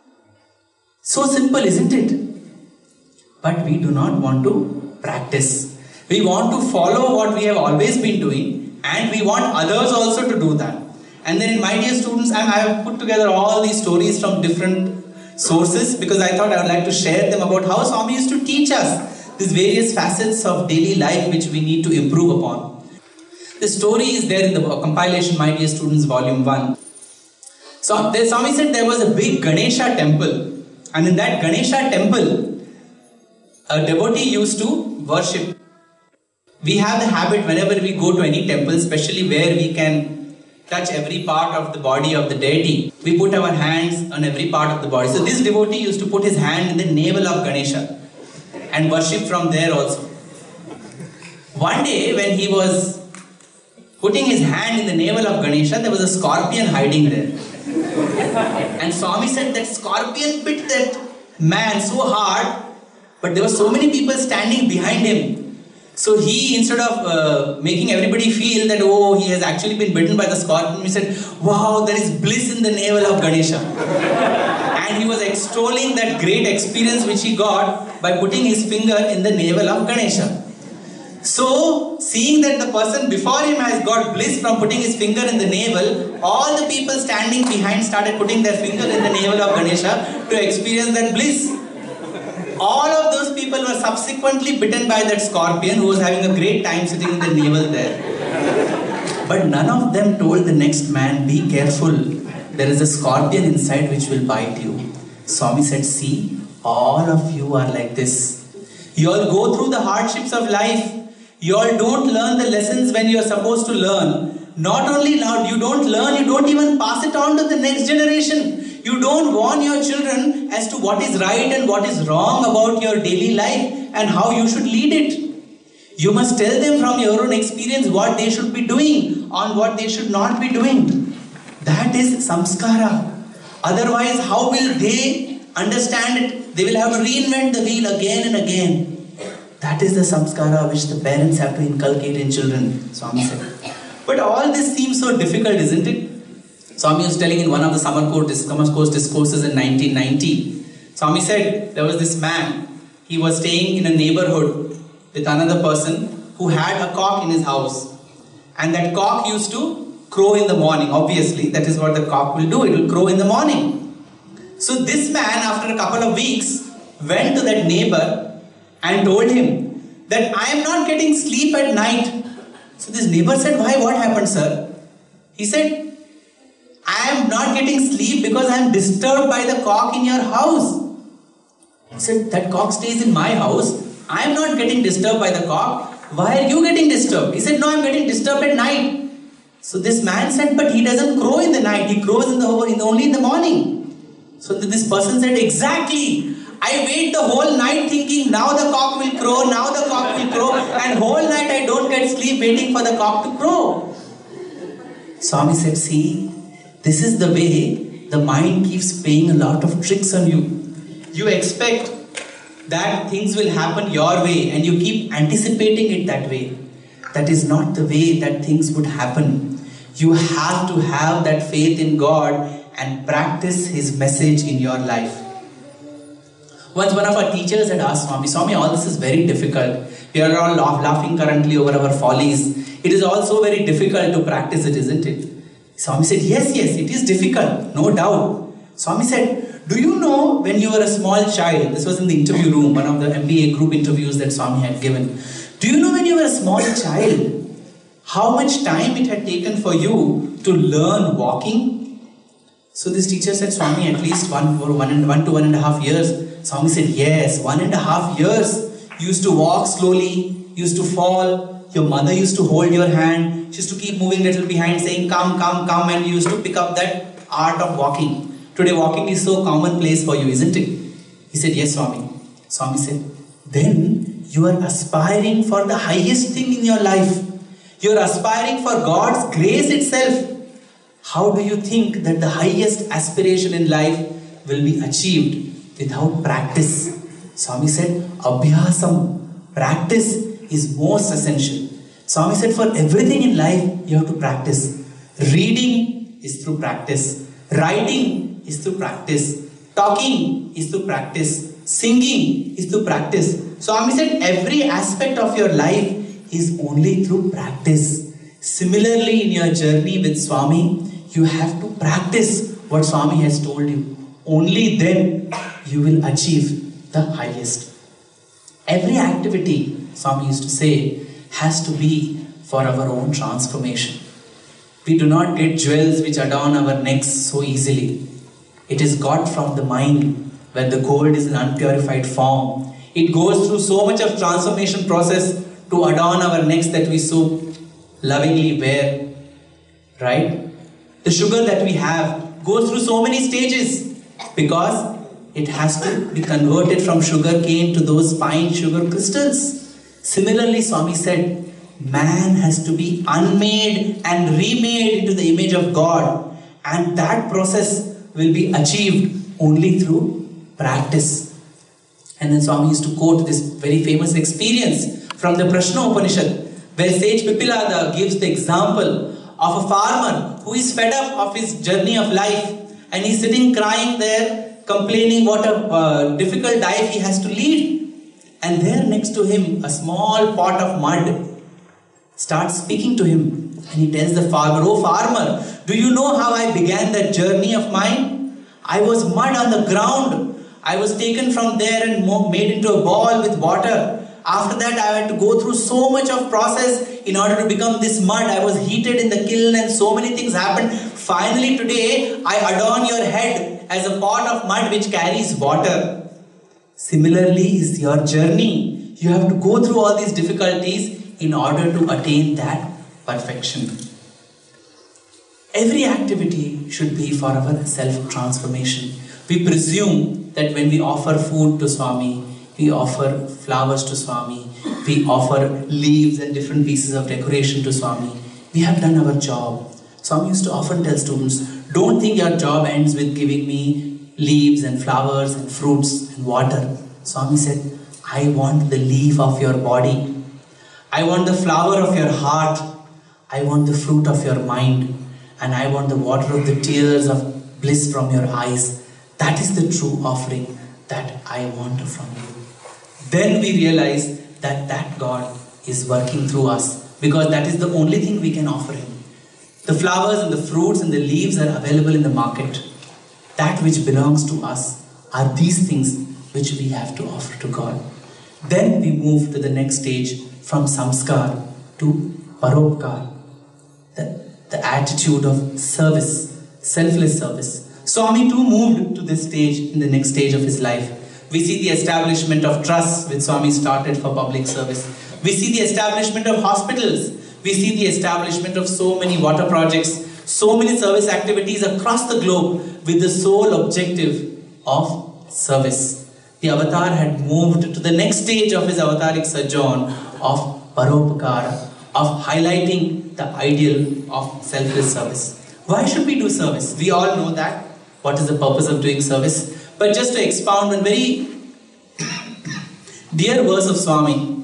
So simple, isn't it? But we do not want to practice. We want to follow what we have always been doing and we want others also to do that. And then in my dear students, I have put together all these stories from different sources because I thought I would like to share them about how Swami used to teach us these various facets of daily life which we need to improve upon. The story is there in the compilation, My Dear Students, Volume 1. So Swami said there was a big Ganesha temple, and in that Ganesha temple, a devotee used to worship. We have the habit whenever we go to any temple, especially where we can touch every part of the body of the deity, we put our hands on every part of the body. So this devotee used to put his hand in the navel of Ganesha and worship from there also. One day when he was putting his hand in the navel of Ganesha, there was a scorpion hiding there. And Swami said that scorpion bit that man so hard, but there were so many people standing behind him. So he, instead of making everybody feel that, oh, he has actually been bitten by the scorpion, he said, wow, there is bliss in the navel of Ganesha. And he was extolling that great experience which he got by putting his finger in the navel of Ganesha. So, seeing that the person before him has got bliss from putting his finger in the navel, all the people standing behind started putting their finger in the navel of Ganesha to experience that bliss. All of those people were subsequently bitten by that scorpion who was having a great time sitting in the navel there. But none of them told the next man, be careful, there is a scorpion inside which will bite you. Swami said, see, all of you are like this. You all go through the hardships of life. You all don't learn the lessons when you are supposed to learn. Not only now, you don't learn, you don't even pass it on to the next generation. You don't warn your children as to what is right and what is wrong about your daily life and how you should lead it. You must tell them from your own experience what they should be doing, on what they should not be doing. That is samskara. Otherwise, how will they understand it? They will have to reinvent the wheel again and again. That is the samskara which the parents have to inculcate in children, Swami said. But all this seems so difficult, isn't it? Swami was telling in one of the summer course discourses in 1990. Swami said there was this man. He was staying in a neighborhood with another person who had a cock in his house. And that cock used to crow in the morning. Obviously, that is what the cock will do. It will crow in the morning. So this man, after a couple of weeks, went to that neighbor and told him that I am not getting sleep at night. So this neighbor said, why? What happened, sir? He said, I am not getting sleep because I am disturbed by the cock in your house. He said, that cock stays in my house. I am not getting disturbed by the cock. Why are you getting disturbed? He said, no, I am getting disturbed at night. So this man said, but he doesn't crow in the night. He crows only in the morning. So this person said, exactly. I wait the whole night thinking, now the cock will crow, now the cock will crow. And whole night I don't get sleep waiting for the cock to crow. Swami said, see, this is the way the mind keeps playing a lot of tricks on you. You expect that things will happen your way and you keep anticipating it that way. That is not the way that things would happen. You have to have that faith in God and practice His message in your life. Once one of our teachers had asked Swami, all this is very difficult. We are all laughing currently over our follies. It is also very difficult to practice it, isn't it? Swami said, yes, it is difficult, no doubt. Swami said, do you know when you were a small child, this was in the interview room, one of the MBA group interviews that Swami had given. Do you know when you were a small child, how much time it had taken for you to learn walking? So this teacher said, Swami, at least 1 to 1.5 years. Swami said, yes, 1.5 years. You used to walk slowly, used to fall. Your mother used to hold your hand. She used to keep moving little behind saying, come, and you used to pick up that art of walking. Today walking is so commonplace for you, isn't it? He said, yes, Swami. Swami said, then you are aspiring for the highest thing in your life. You are aspiring for God's grace itself. How do you think that the highest aspiration in life will be achieved without practice? Swami said, Abhyasam, practice is most essential. Swami said, for everything in life, you have to practice. Reading is through practice. Writing is through practice. Talking is through practice. Singing is through practice. Swami said, every aspect of your life is only through practice. Similarly, in your journey with Swami, you have to practice what Swami has told you. Only then you will achieve the highest. Every activity, Swami used to say, has to be for our own transformation. We do not get jewels which adorn our necks so easily. It is got from the mind, where the gold is in unpurified form. It goes through so much of transformation process to adorn our necks that we so lovingly wear. Right? The sugar that we have goes through so many stages because it has to be converted from sugar cane to those fine sugar crystals. Similarly, Swami said, man has to be unmade and remade into the image of God, and that process will be achieved only through practice. And then Swami used to quote this very famous experience from the Prashna Upanishad, where sage Pipilada gives the example of a farmer who is fed up of his journey of life, and he's sitting crying there, complaining what a difficult life he has to lead. And there next to him, a small pot of mud starts speaking to him. And he tells the farmer, oh farmer, do you know how I began that journey of mine? I was mud on the ground. I was taken from there and made into a ball with water. After that, I had to go through so much of process in order to become this mud. I was heated in the kiln and so many things happened. Finally today, I adorn your head as a pot of mud which carries water. Similarly is your journey. You have to go through all these difficulties in order to attain that perfection. Every activity should be for our self-transformation. We presume that when we offer food to Swami, we offer flowers to Swami, we offer leaves and different pieces of decoration to Swami, we have done our job. Swami used to often tell students, Don't think your job ends with giving me leaves and flowers and fruits and water. Swami said, I want the leaf of your body. I want the flower of your heart. I want the fruit of your mind. And I want the water of the tears of bliss from your eyes. That is the true offering that I want from you. Then we realize that that God is working through us, because that is the only thing we can offer Him. The flowers and the fruits and the leaves are available in the market. That which belongs to us are these things which we have to offer to God. Then we move to the next stage, from samskar to paropkar, the attitude of service, selfless service. Swami too moved to this stage in the next stage of his life. We see the establishment of trusts which Swami started for public service. We see the establishment of hospitals. We see the establishment of so many water projects, so many service activities across the globe with the sole objective of service. The avatar had moved to the next stage of his avataric sojourn of paropkara, of highlighting the ideal of selfless service. Why should we do service? We all know that. What is the purpose of doing service? But just to expound one very dear verse of Swami,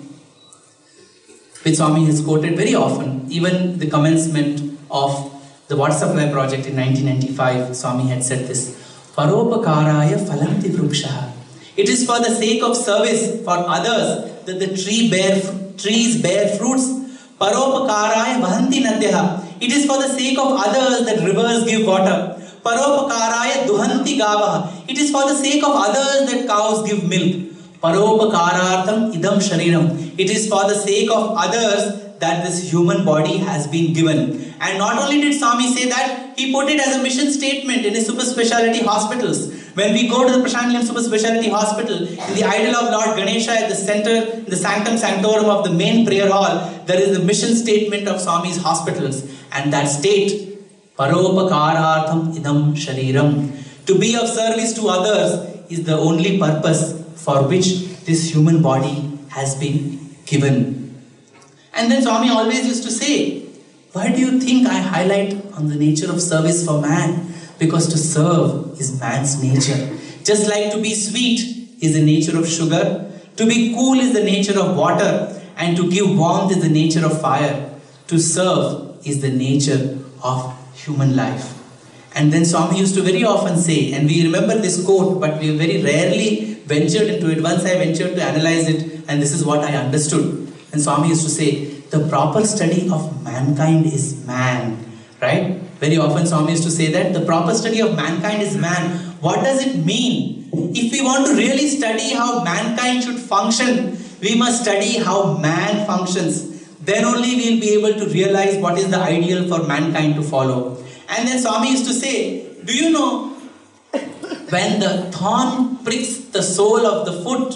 which Swami has quoted very often, even the commencement of the Water Supply Project in 1995, Swami had said this, Paropakaraya phalanti vrukshaha. It is for the sake of service for others that the trees bear fruits. Paropakaraya vahanti nadyaha. It is for the sake of others that rivers give water. Paropakaraya duhanti gavaha. It is for the sake of others that cows give milk. Paropakarartham idam shariram. It is for the sake of others that this human body has been given. And not only did Swami say that, he put it as a mission statement in his super speciality hospitals. When we go to the Prashant Nilayam Super Speciality Hospital, in the idol of Lord Ganesha at the center, in the sanctum sanctorum of the main prayer hall, there is the mission statement of Swami's hospitals. And that state, Paropakarartham idam shariram. To be of service to others is the only purpose for which this human body has been given. And then Swami always used to say, why do you think I highlight on the nature of service for man? Because to serve is man's nature. Just like to be sweet is the nature of sugar, to be cool is the nature of water, and to give warmth is the nature of fire. To serve is the nature of human life. And then Swami used to very often say, and we remember this quote, but we very rarely ventured into it. Once I ventured to analyze it, and this is what I understood. And Swami used to say, the proper study of mankind is man. Right? Very often Swami used to say that the proper study of mankind is man. What does it mean? If we want to really study how mankind should function, we must study how man functions. Then only we will be able to realize what is the ideal for mankind to follow. And then Swami used to say, do you know, when the thorn pricks the sole of the foot,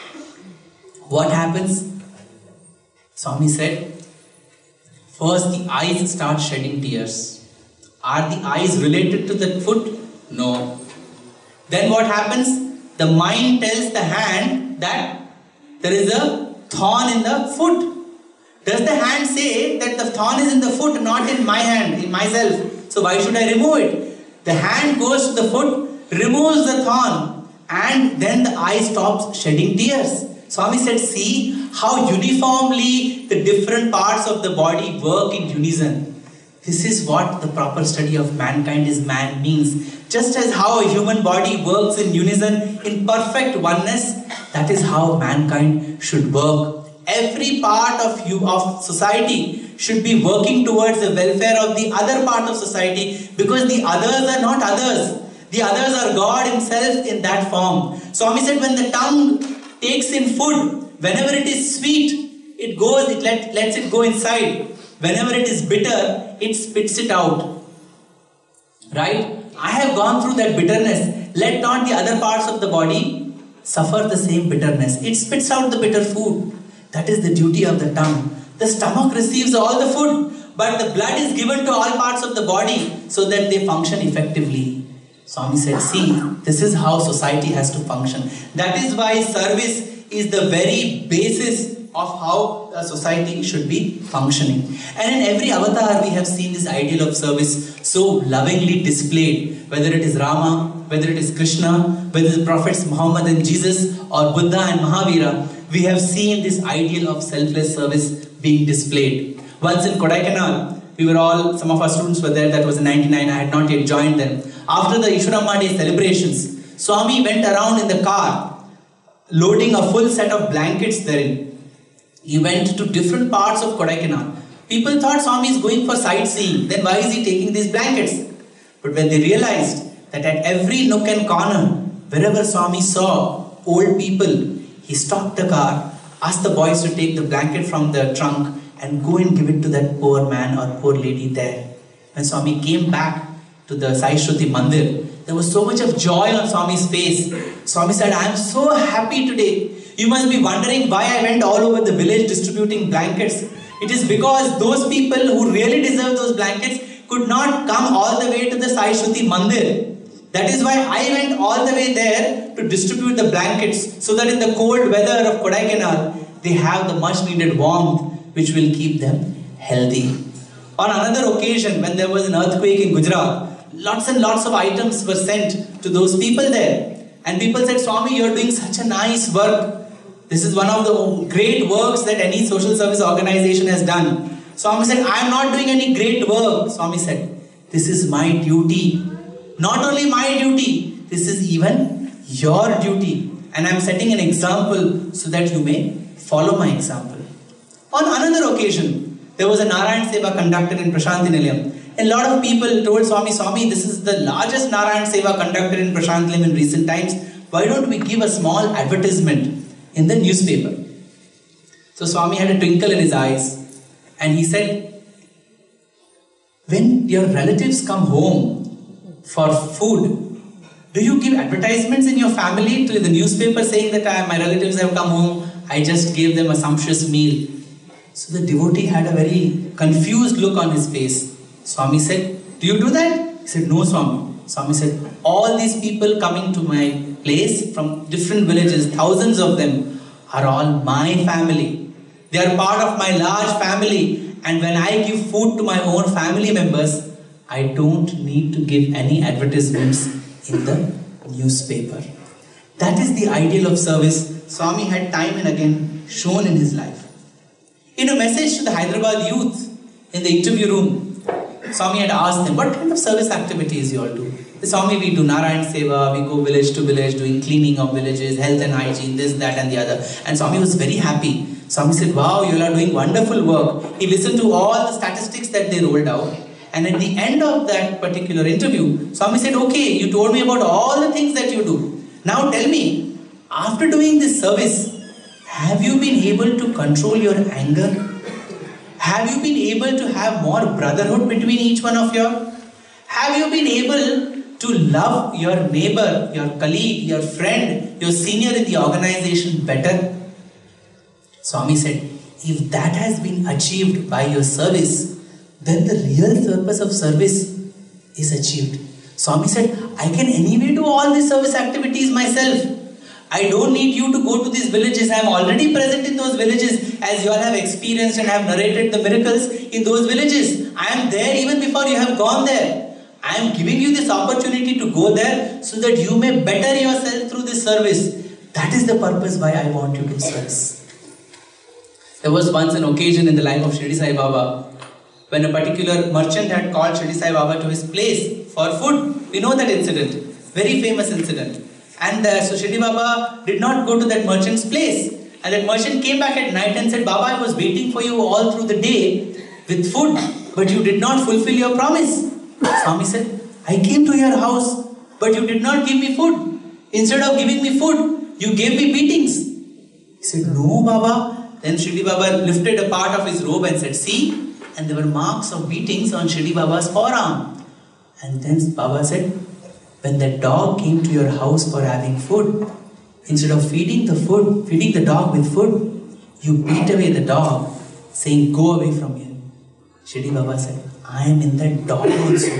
what happens? Swami said, first the eyes start shedding tears. Are the eyes related to the foot? No. Then what happens? The mind tells the hand that there is a thorn in the foot. Does the hand say that the thorn is in the foot, not in my hand, in myself? So why should I remove it? The hand goes to the foot, removes the thorn, and then the eye stops shedding tears. Swami said, see how uniformly the different parts of the body work in unison. This is what the proper study of mankind is man means. Just as how a human body works in unison, in perfect oneness, that is how mankind should work. Every part of society should be working towards the welfare of the other part of society, because the others are not others. The others are God Himself in that form. Swami said, when the tongue takes in food, whenever it is sweet, it lets it go inside. Whenever it is bitter, it spits it out. Right? I have gone through that bitterness. Let not the other parts of the body suffer the same bitterness. It spits out the bitter food. That is the duty of the tongue. The stomach receives all the food, but the blood is given to all parts of the body so that they function effectively. Swami said, see, this is how society has to function. That is why service is the very basis of how a society should be functioning. And in every avatar we have seen this ideal of service so lovingly displayed, whether it is Rama, whether it is Krishna, whether the prophets Muhammad and Jesus, or Buddha and Mahavira, we have seen this ideal of selfless service being displayed. Once in Kodaikanal, some of our students were there, that was in 99, I had not yet joined them. After the Ishuramma Day celebrations, Swami went around in the car, loading a full set of blankets therein. He went to different parts of Kodaikanal. People thought Swami is going for sightseeing, then why is he taking these blankets? But when they realized that at every nook and corner, wherever Swami saw old people, he stopped the car, asked the boys to take the blanket from the trunk and go and give it to that poor man or poor lady there. When Swami came back to the Sai Shruti Mandir, there was so much of joy on Swami's face. Swami said, I am so happy today. You must be wondering why I went all over the village distributing blankets. It is because those people who really deserve those blankets could not come all the way to the Sai Shruti Mandir. That is why I went all the way there to distribute the blankets, so that in the cold weather of Kodaikanal, they have the much needed warmth which will keep them healthy. On another occasion, when there was an earthquake in Gujarat, lots and lots of items were sent to those people there. And people said, Swami, you are doing such a nice work. This is one of the great works that any social service organization has done. Swami said, I am not doing any great work. Swami said, this is my duty. Not only my duty, this is even your duty. And I am setting an example so that you may follow my example. On another occasion, there was a Narayan Seva conducted in Prashanti Nilayam. A lot of people told Swami, Swami, this is the largest Narayan Seva conducted in Prashanti Nilayam in recent times. Why don't we give a small advertisement in the newspaper? So Swami had a twinkle in his eyes and he said, when your relatives come home for food, do you give advertisements in your family to the newspaper saying that my relatives have come home, I just gave them a sumptuous meal? So the devotee had a very confused look on his face. Swami said, do you do that? He said, no, Swami. Swami said, all these people coming to my place from different villages, thousands of them, are all my family. They are part of my large family. And when I give food to my own family members, I don't need to give any advertisements in the newspaper. That is the ideal of service Swami had time and again shown in his life. In a message to the Hyderabad youth in the interview room, Swami had asked them, what kind of service activities you all do? Swami, we do Narayan Seva, we go village to village doing cleaning of villages, health and hygiene, this, that and the other. And Swami was very happy. Swami said, wow, you all are doing wonderful work. He listened to all the statistics that they rolled out. And at the end of that particular interview, Swami said, okay, you told me about all the things that you do. Now tell me, after doing this service, have you been able to control your anger? Have you been able to have more brotherhood between each one of you? Have you been able to love your neighbor, your colleague, your friend, your senior in the organization better? Swami said, if that has been achieved by your service, then the real purpose of service is achieved. Swami said, I can anyway do all these service activities myself. I don't need you to go to these villages. I am already present in those villages, as you all have experienced and have narrated the miracles in those villages. I am there even before you have gone there. I am giving you this opportunity to go there so that you may better yourself through this service. That is the purpose why I want you to service. There was once an occasion in the life of Shirdi Sai Baba when a particular merchant had called Shirdi Sai Baba to his place for food. We know that incident, very famous incident. And so Shirdi Baba did not go to that merchant's place. And that merchant came back at night and said, Baba, I was waiting for you all through the day with food, but you did not fulfill your promise. Swami said, I came to your house, but you did not give me food. Instead of giving me food, you gave me beatings. He said, no, Baba. Then Shirdi Baba lifted a part of his robe and said, see? And there were marks of beatings on Shirdi Baba's forearm. And then Baba said, when the dog came to your house for having food, instead of feeding the dog with food, you beat away the dog, saying, go away from here. Shirdi Baba said, I am in that dog also.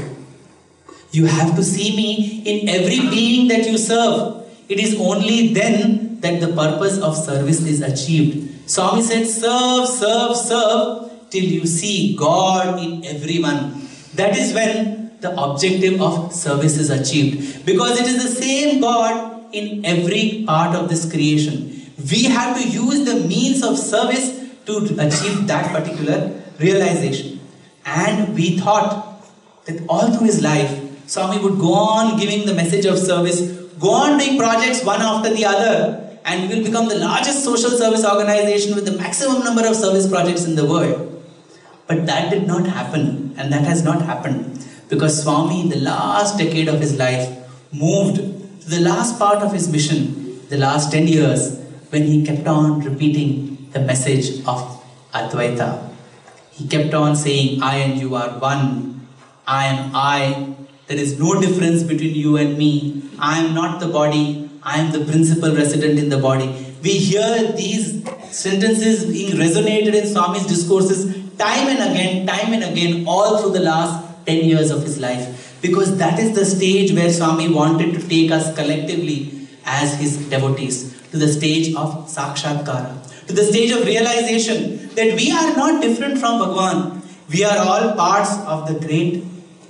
You have to see me in every being that you serve. It is only then that the purpose of service is achieved. Swami said, serve, serve, serve till you see God in everyone. That is when the objective of service is achieved. Because it is the same God in every part of this creation. We have to use the means of service to achieve that particular realization. And we thought that all through his life, Swami would go on giving the message of service, go on doing projects one after the other, and we will become the largest social service organization with the maximum number of service projects in the world. But that did not happen, and that has not happened, because Swami in the last decade of his life moved to the last part of his mission, the last 10 years, when he kept on repeating the message of Advaita. He kept on saying, I and you are one. I am I. There is no difference between you and me. I am not the body. I am the principal resident in the body. We hear these sentences being resonated in Swami's discourses time and again, all through the last 10 years of his life. Because that is the stage where Swami wanted to take us collectively as his devotees, to the stage of Sakshatkara, to the stage of realization that we are not different from Bhagwan. We are all parts of the great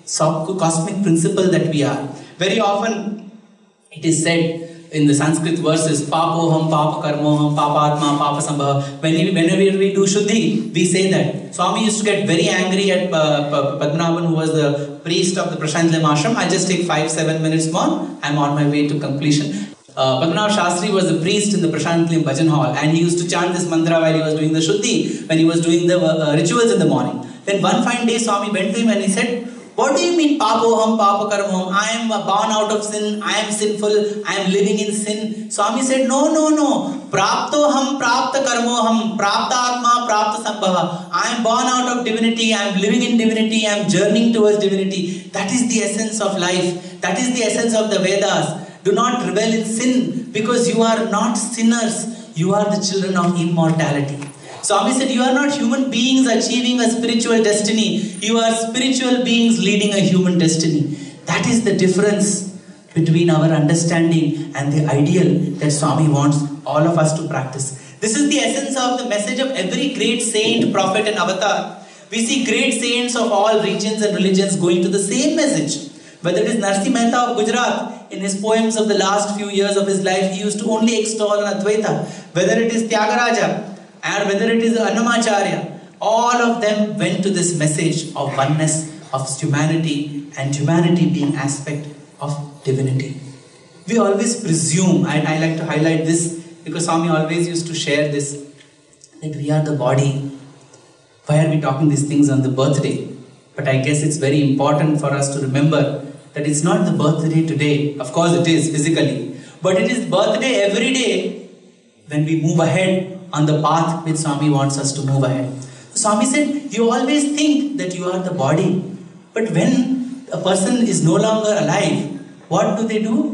cosmic principle that we are. Very often it is said in the Sanskrit verses, Papoham, Papa Karmoham, Papatma, Papa Sambhava. Whenever we do Shuddhi, we say that. Swami used to get very angry at Padmanabhan, who was the priest of the Prashantilam Ashram. I'll just take 5-7 minutes more. I'm on my way to completion. Padmanabh Shastri was the priest in the Prashantilam Bhajan Hall, and he used to chant this mantra while he was doing the Shuddhi, when he was doing the rituals in the morning. Then one fine day, Swami went to him and he said, what do you mean, Papoham, Papa Karmoham? I am born out of sin, I am sinful, I am living in sin. Swami said, no. Praptoham, Prapta Karmoham, Prapta Atma, Prapta Sambhava. I am born out of divinity, I am living in divinity, I am journeying towards divinity. That is the essence of life. That is the essence of the Vedas. Do not rebel in sin, because you are not sinners. You are the children of immortality. Swami said, you are not human beings achieving a spiritual destiny. You are spiritual beings leading a human destiny. That is the difference between our understanding and the ideal that Swami wants all of us to practice. This is the essence of the message of every great saint, prophet and avatar. We see great saints of all regions and religions going to the same message. Whether it is Narsi Mehta of Gujarat, in his poems of the last few years of his life, he used to only extol Advaita. Whether it is Tyagaraja, and whether it is Annamacharya, all of them went to this message of oneness, of humanity, and humanity being aspect of divinity. We always presume, and I like to highlight this because Swami always used to share this, that we are the body. Why are we talking these things on the birthday? But I guess it's very important for us to remember that it's not the birthday today. Of course it is physically, but it is birthday every day when we move ahead on the path which Swami wants us to move ahead. Swami said, you always think that you are the body, but when a person is no longer alive, what do?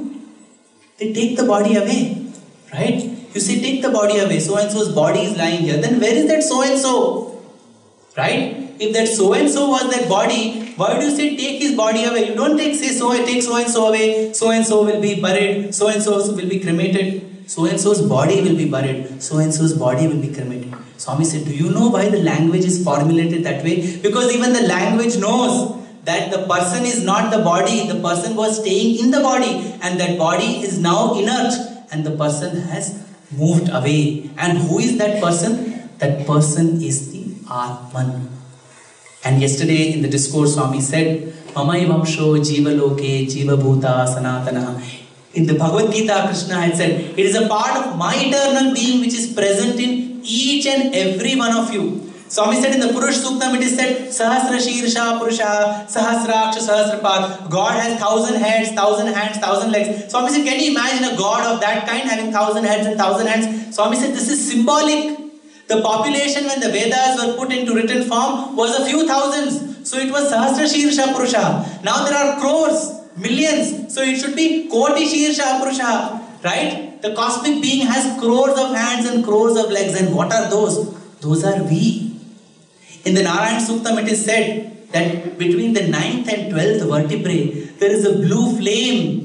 They take the body away, right? You say, take the body away, so-and-so's body is lying here, then where is that so-and-so, right? If that so-and-so was that body, why do you say take his body away? You don't take so-and-so away, so-and-so will be buried, so-and-so will be cremated. So-and-so's body will be buried, so-and-so's body will be cremated. Swami said, do you know why the language is formulated that way? Because even the language knows that the person is not the body, the person was staying in the body, and that body is now inert, and the person has moved away. And who is that person? That person is the Atman. And yesterday in the discourse, Swami said, Mamai Vamsho Jiva Loke Jiva Bhuta Sanatana. In the Bhagavad Gita, Krishna had said, it is a part of my eternal being which is present in each and every one of you. Swami said in the Purush Suktam, it is said, Sahasra Shirsha Purusha, Sahasraksha Sahasrapad. God has 1,000 heads, 1,000 hands, 1,000 legs. Swami said, can you imagine a God of that kind having 1,000 heads and 1,000 hands? Swami said, this is symbolic. The population when the Vedas were put into written form was a few thousands. So it was Sahasra Shirsha Purusha. Now there are crores, millions. So it should be Koti Shirsha Purusha. Right? The cosmic being has crores of hands and crores of legs. And what are those? Those are we. In the Narayan Suktam it is said that between the 9th and 12th vertebrae there is a blue flame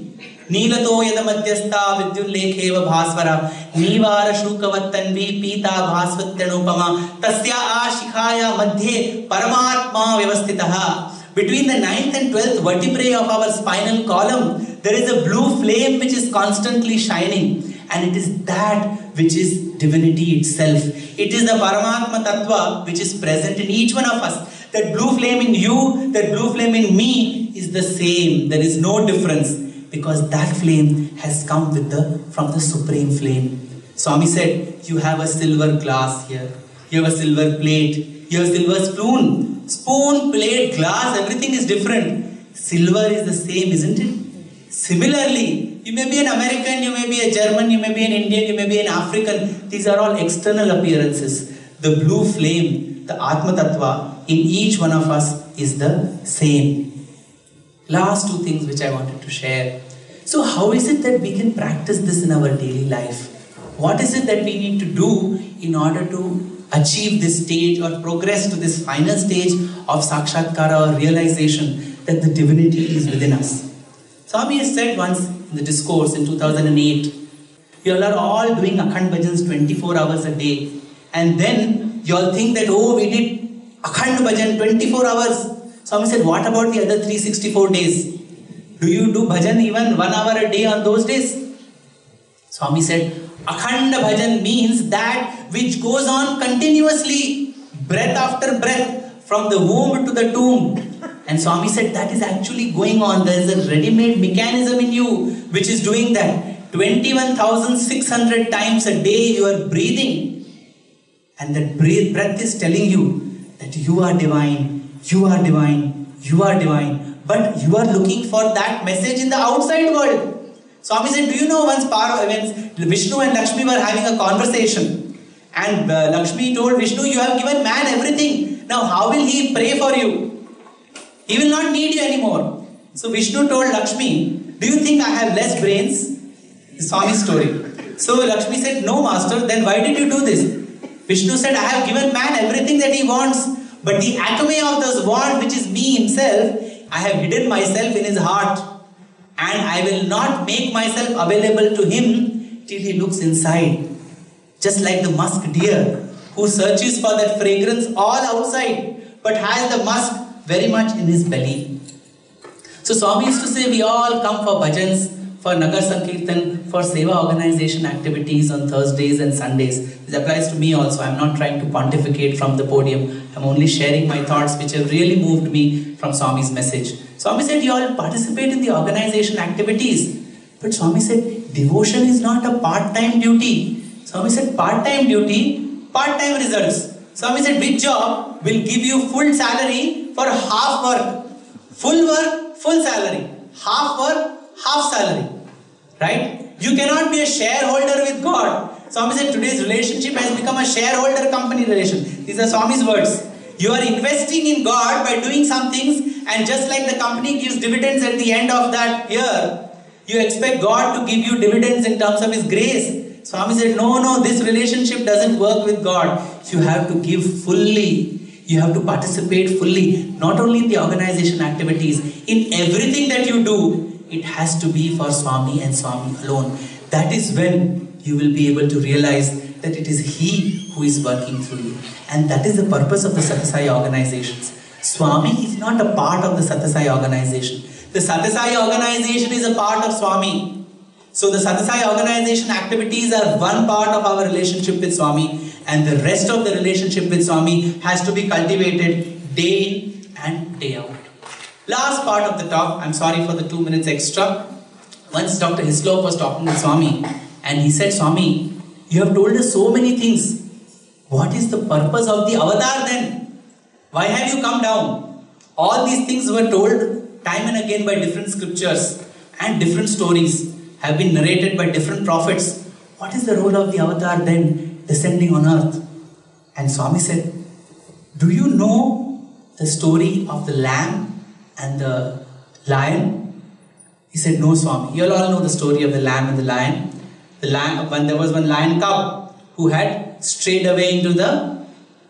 Neelato yada madhyastha vidyullekeva bhasvara Nivara shukavattanvi pita bhasvatyanupama Tasya shikhaya madhye paramatma vyavastitaha. Between the 9th and 12th vertebrae of our spinal column, there is a blue flame which is constantly shining. And it is that which is divinity itself. It is the Paramatma Tattva which is present in each one of us. That blue flame in you, that blue flame in me is the same. There is no difference. Because that flame has come from the supreme flame. Swami said, you have a silver glass here. You have a silver plate. You have a silver spoon. Spoon, plate, glass, everything is different. Silver is the same, isn't it? Similarly, you may be an American, you may be a German, you may be an Indian, you may be an African. These are all external appearances. The blue flame, the Atma Tattva in each one of us is the same. Last two things which I wanted to share. So how is it that we can practice this in our daily life? What is it that we need to do in order to achieve this stage or progress to this final stage of Sakshatkara or realization that the divinity is within us? Swami has said once in the discourse in 2008, you all are all doing Akhand Bhajans 24 hours a day. And then you all think that, oh, we did Akhand Bhajan 24 hours. Swami said, what about the other 364 days? Do you do Bhajan even 1 hour a day on those days? Swami said, Akhand Bhajan means that which goes on continuously, breath after breath, from the womb to the tomb. And Swami said that is actually going on. There is a ready-made mechanism in you which is doing that. 21,600 times a day you are breathing. And that breath is telling you that you are divine, you are divine, you are divine. But you are looking for that message in the outside world. Swami said, do you know once Vishnu and Lakshmi were having a conversation. And Lakshmi told Vishnu, you have given man everything. Now how will he pray for you? He will not need you anymore. So Vishnu told Lakshmi, do you think I have less brains? Swami's story. So Lakshmi said, no master, then why did you do this? Vishnu said, I have given man everything that he wants. But the atomy of this want, which is me himself, I have hidden myself in his heart. And I will not make myself available to him till he looks inside. Just like the musk deer who searches for that fragrance all outside, but has the musk very much in his belly. So Swami used to say we all come for bhajans, for Nagar Sankirtan, for Seva organization activities on Thursdays and Sundays. This applies to me also. I am not trying to pontificate from the podium. I am only sharing my thoughts which have really moved me from Swami's message. Swami said you all participate in the organization activities. But Swami said devotion is not a part-time duty. Swami said part-time duty, part-time results. Swami said which job will give you full salary for half work? Full work, full salary. Half work, half salary. Right? You cannot be a shareholder with God. Swami said today's relationship has become a shareholder company relation. These are Swami's words. You are investing in God by doing some things, and just like the company gives dividends at the end of that year, you expect God to give you dividends in terms of His grace. Swami said, no, this relationship doesn't work with God. You have to give fully. You have to participate fully. Not only in the organization activities, in everything that you do, it has to be for Swami and Swami alone. That is when you will be able to realize that it is He who is working through you. And that is the purpose of the Satyasai organizations. Swami is not a part of the Satyasai organization. The Satyasai organization is a part of Swami. So the Satyasai organization activities are one part of our relationship with Swami, and the rest of the relationship with Swami has to be cultivated day in and day out. Last part of the talk, I'm sorry for the 2 minutes extra. Once Dr. Hislop was talking with Swami, and he said, Swami, you have told us so many things. What is the purpose of the avatar then? Why have you come down? All these things were told time and again by different scriptures, and different stories have been narrated by different prophets. What is the role of the avatar then descending on earth? And Swami said, do you know the story of the lamb and the lion? He said, no, Swami. You all know the story of the lamb and the lion. The lamb, when there was one lion cub who had strayed away into the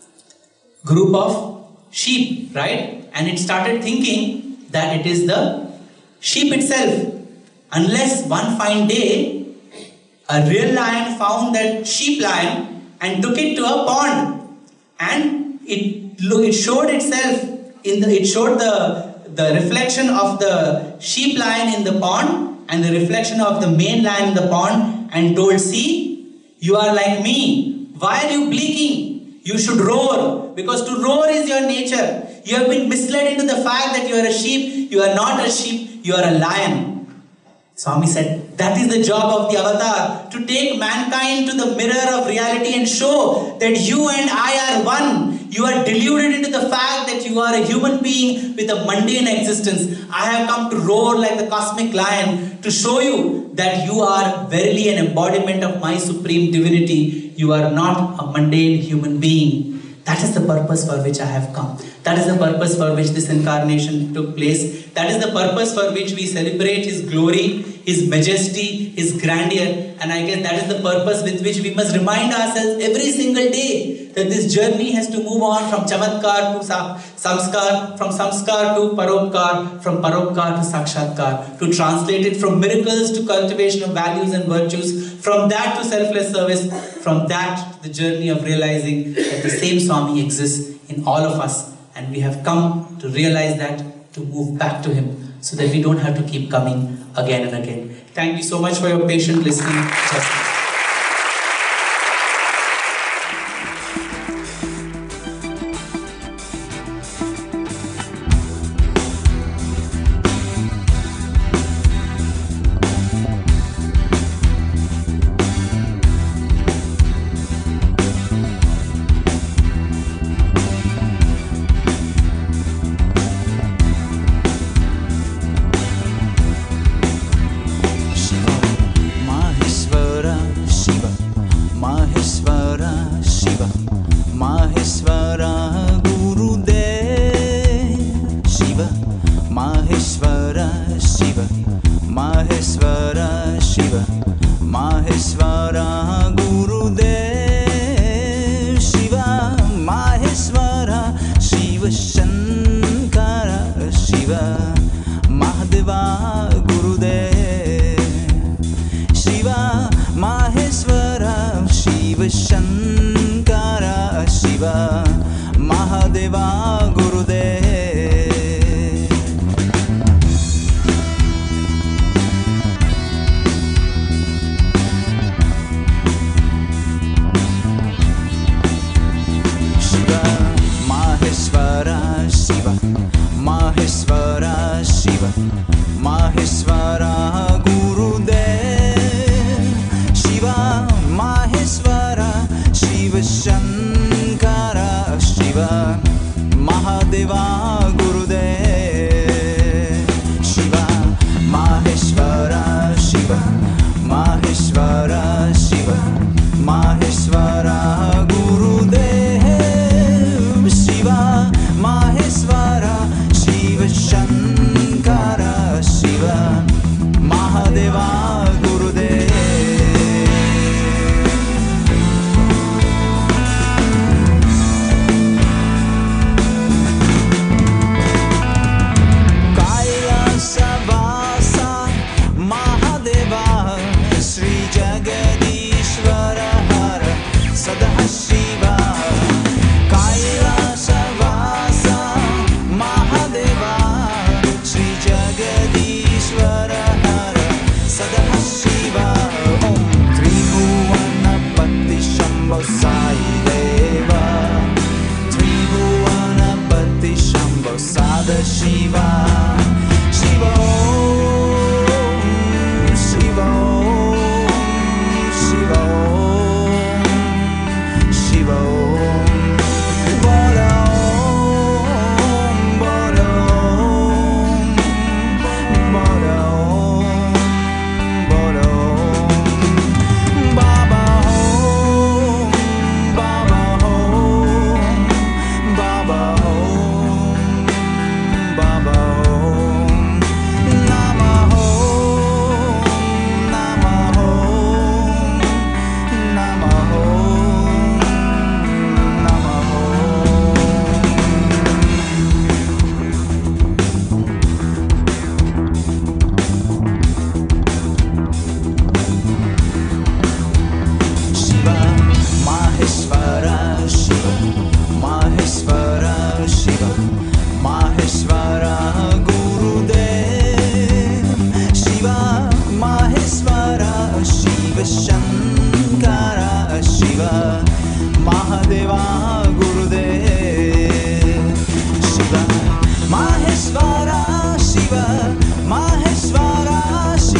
group of sheep, right? And it started thinking that it is the sheep itself. Unless one fine day, a real lion found that sheep lion and took it to a pond, and it showed itself it showed the reflection of the sheep lion in the pond and the reflection of the main lion in the pond, and told, see, you are like me. Why are you blinking? You should roar, because to roar is your nature. You have been misled into the fact that you are a sheep. You are not a sheep, you are a lion. Swami said, that is the job of the avatar, to take mankind to the mirror of reality and show that you and I are one. You are deluded into the fact that you are a human being with a mundane existence. I have come to roar like the cosmic lion to show you that you are verily an embodiment of my supreme divinity. You are not a mundane human being. That is the purpose for which I have come. That is the purpose for which this incarnation took place. That is the purpose for which we celebrate His glory, His majesty, His grandeur. And I guess that is the purpose with which we must remind ourselves every single day that this journey has to move on from Chamatkar to Samskar, from Samskar to Paropkar, from Paropkar to Sakshatkar, to translate it from miracles to cultivation of values and virtues, from that to selfless service, from that to the journey of realizing that the same Swami exists in all of us. And we have come to realize that, to move back to Him, so that we don't have to keep coming again and again. Thank you so much for your patient listening.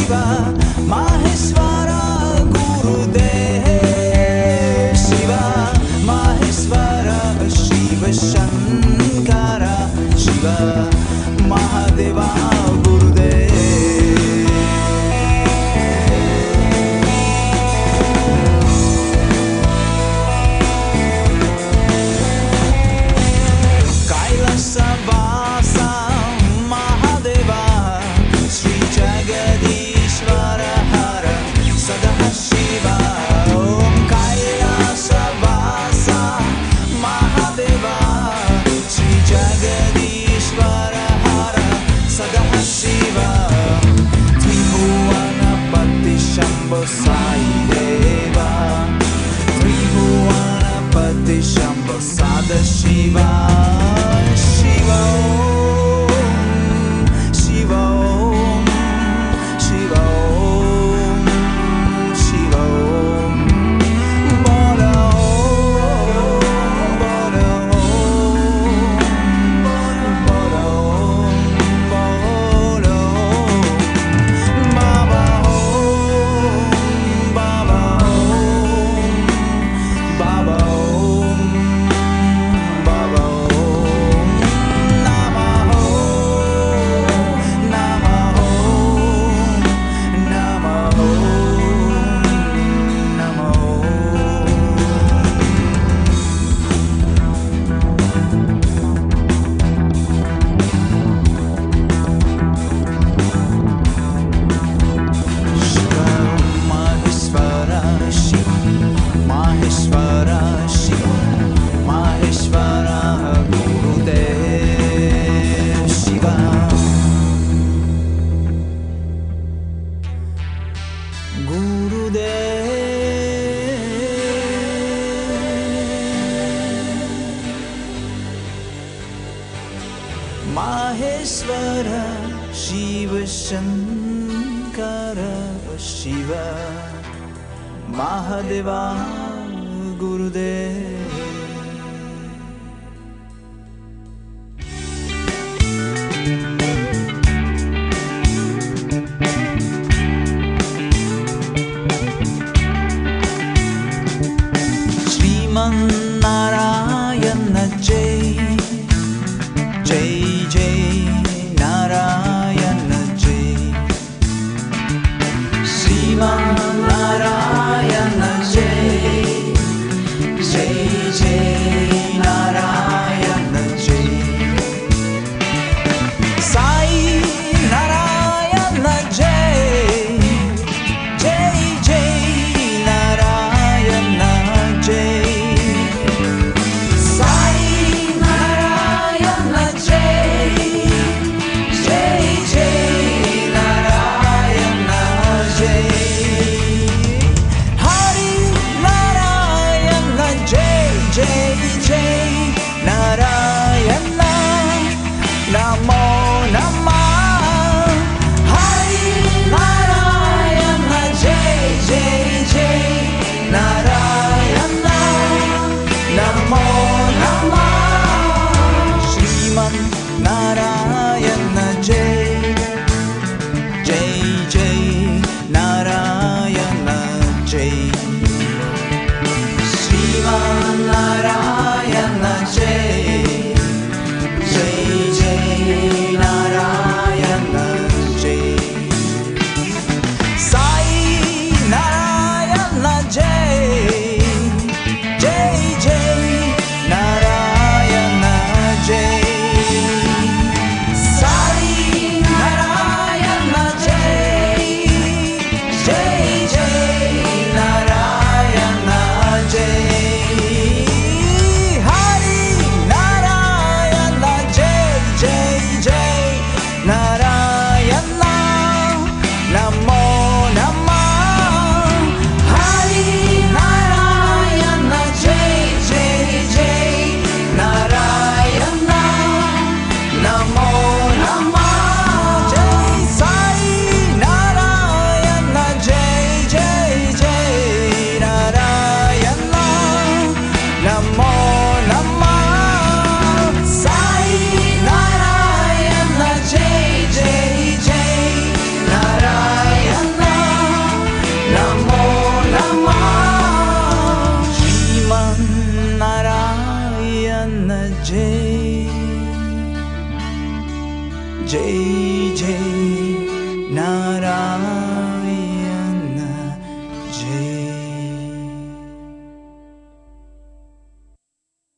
Shiva, Maheshwara Gurudev. Shiva, Maheshwara, Shiva Shankara, Shiva, Mahadeva Gurudev. Kailasavasa Mahadeva, Sri Jagadishvara Hara, Sadashiva. Om Kailasavasa Mahadeva, Sri Jagadishvara Hara, Sadashiva. Tribhuvanapati Shambho Sai Deva, Tribhuvanapati Shambho Sadashiva. Shiva Om, Shiva Om, Shiva Om, Shiva Om. Bola Om, Bola Om, Bola Om, Bola Om. Baba Om, Baba Om, Baba Om, Baba Om. Namaho, Namaho, Namaho, Namaho. Shiva Maheshwara, Shiva Maheshwara, Shiva Maheshwara Gurudev. Shiva Gurudev. Maheshwara, Shiva Shankara, Shiva Mahadeva Gurudev. Sriman Narayana Jai, Jai Jai Narayana Jai. Sriman Narayana Jai, Jai Jai Narayana Jai. Sai Narayana Jai, Jai Jai Narayana Jai. Sai Narayana Jai, Jai Jai Narayana Jai. Jai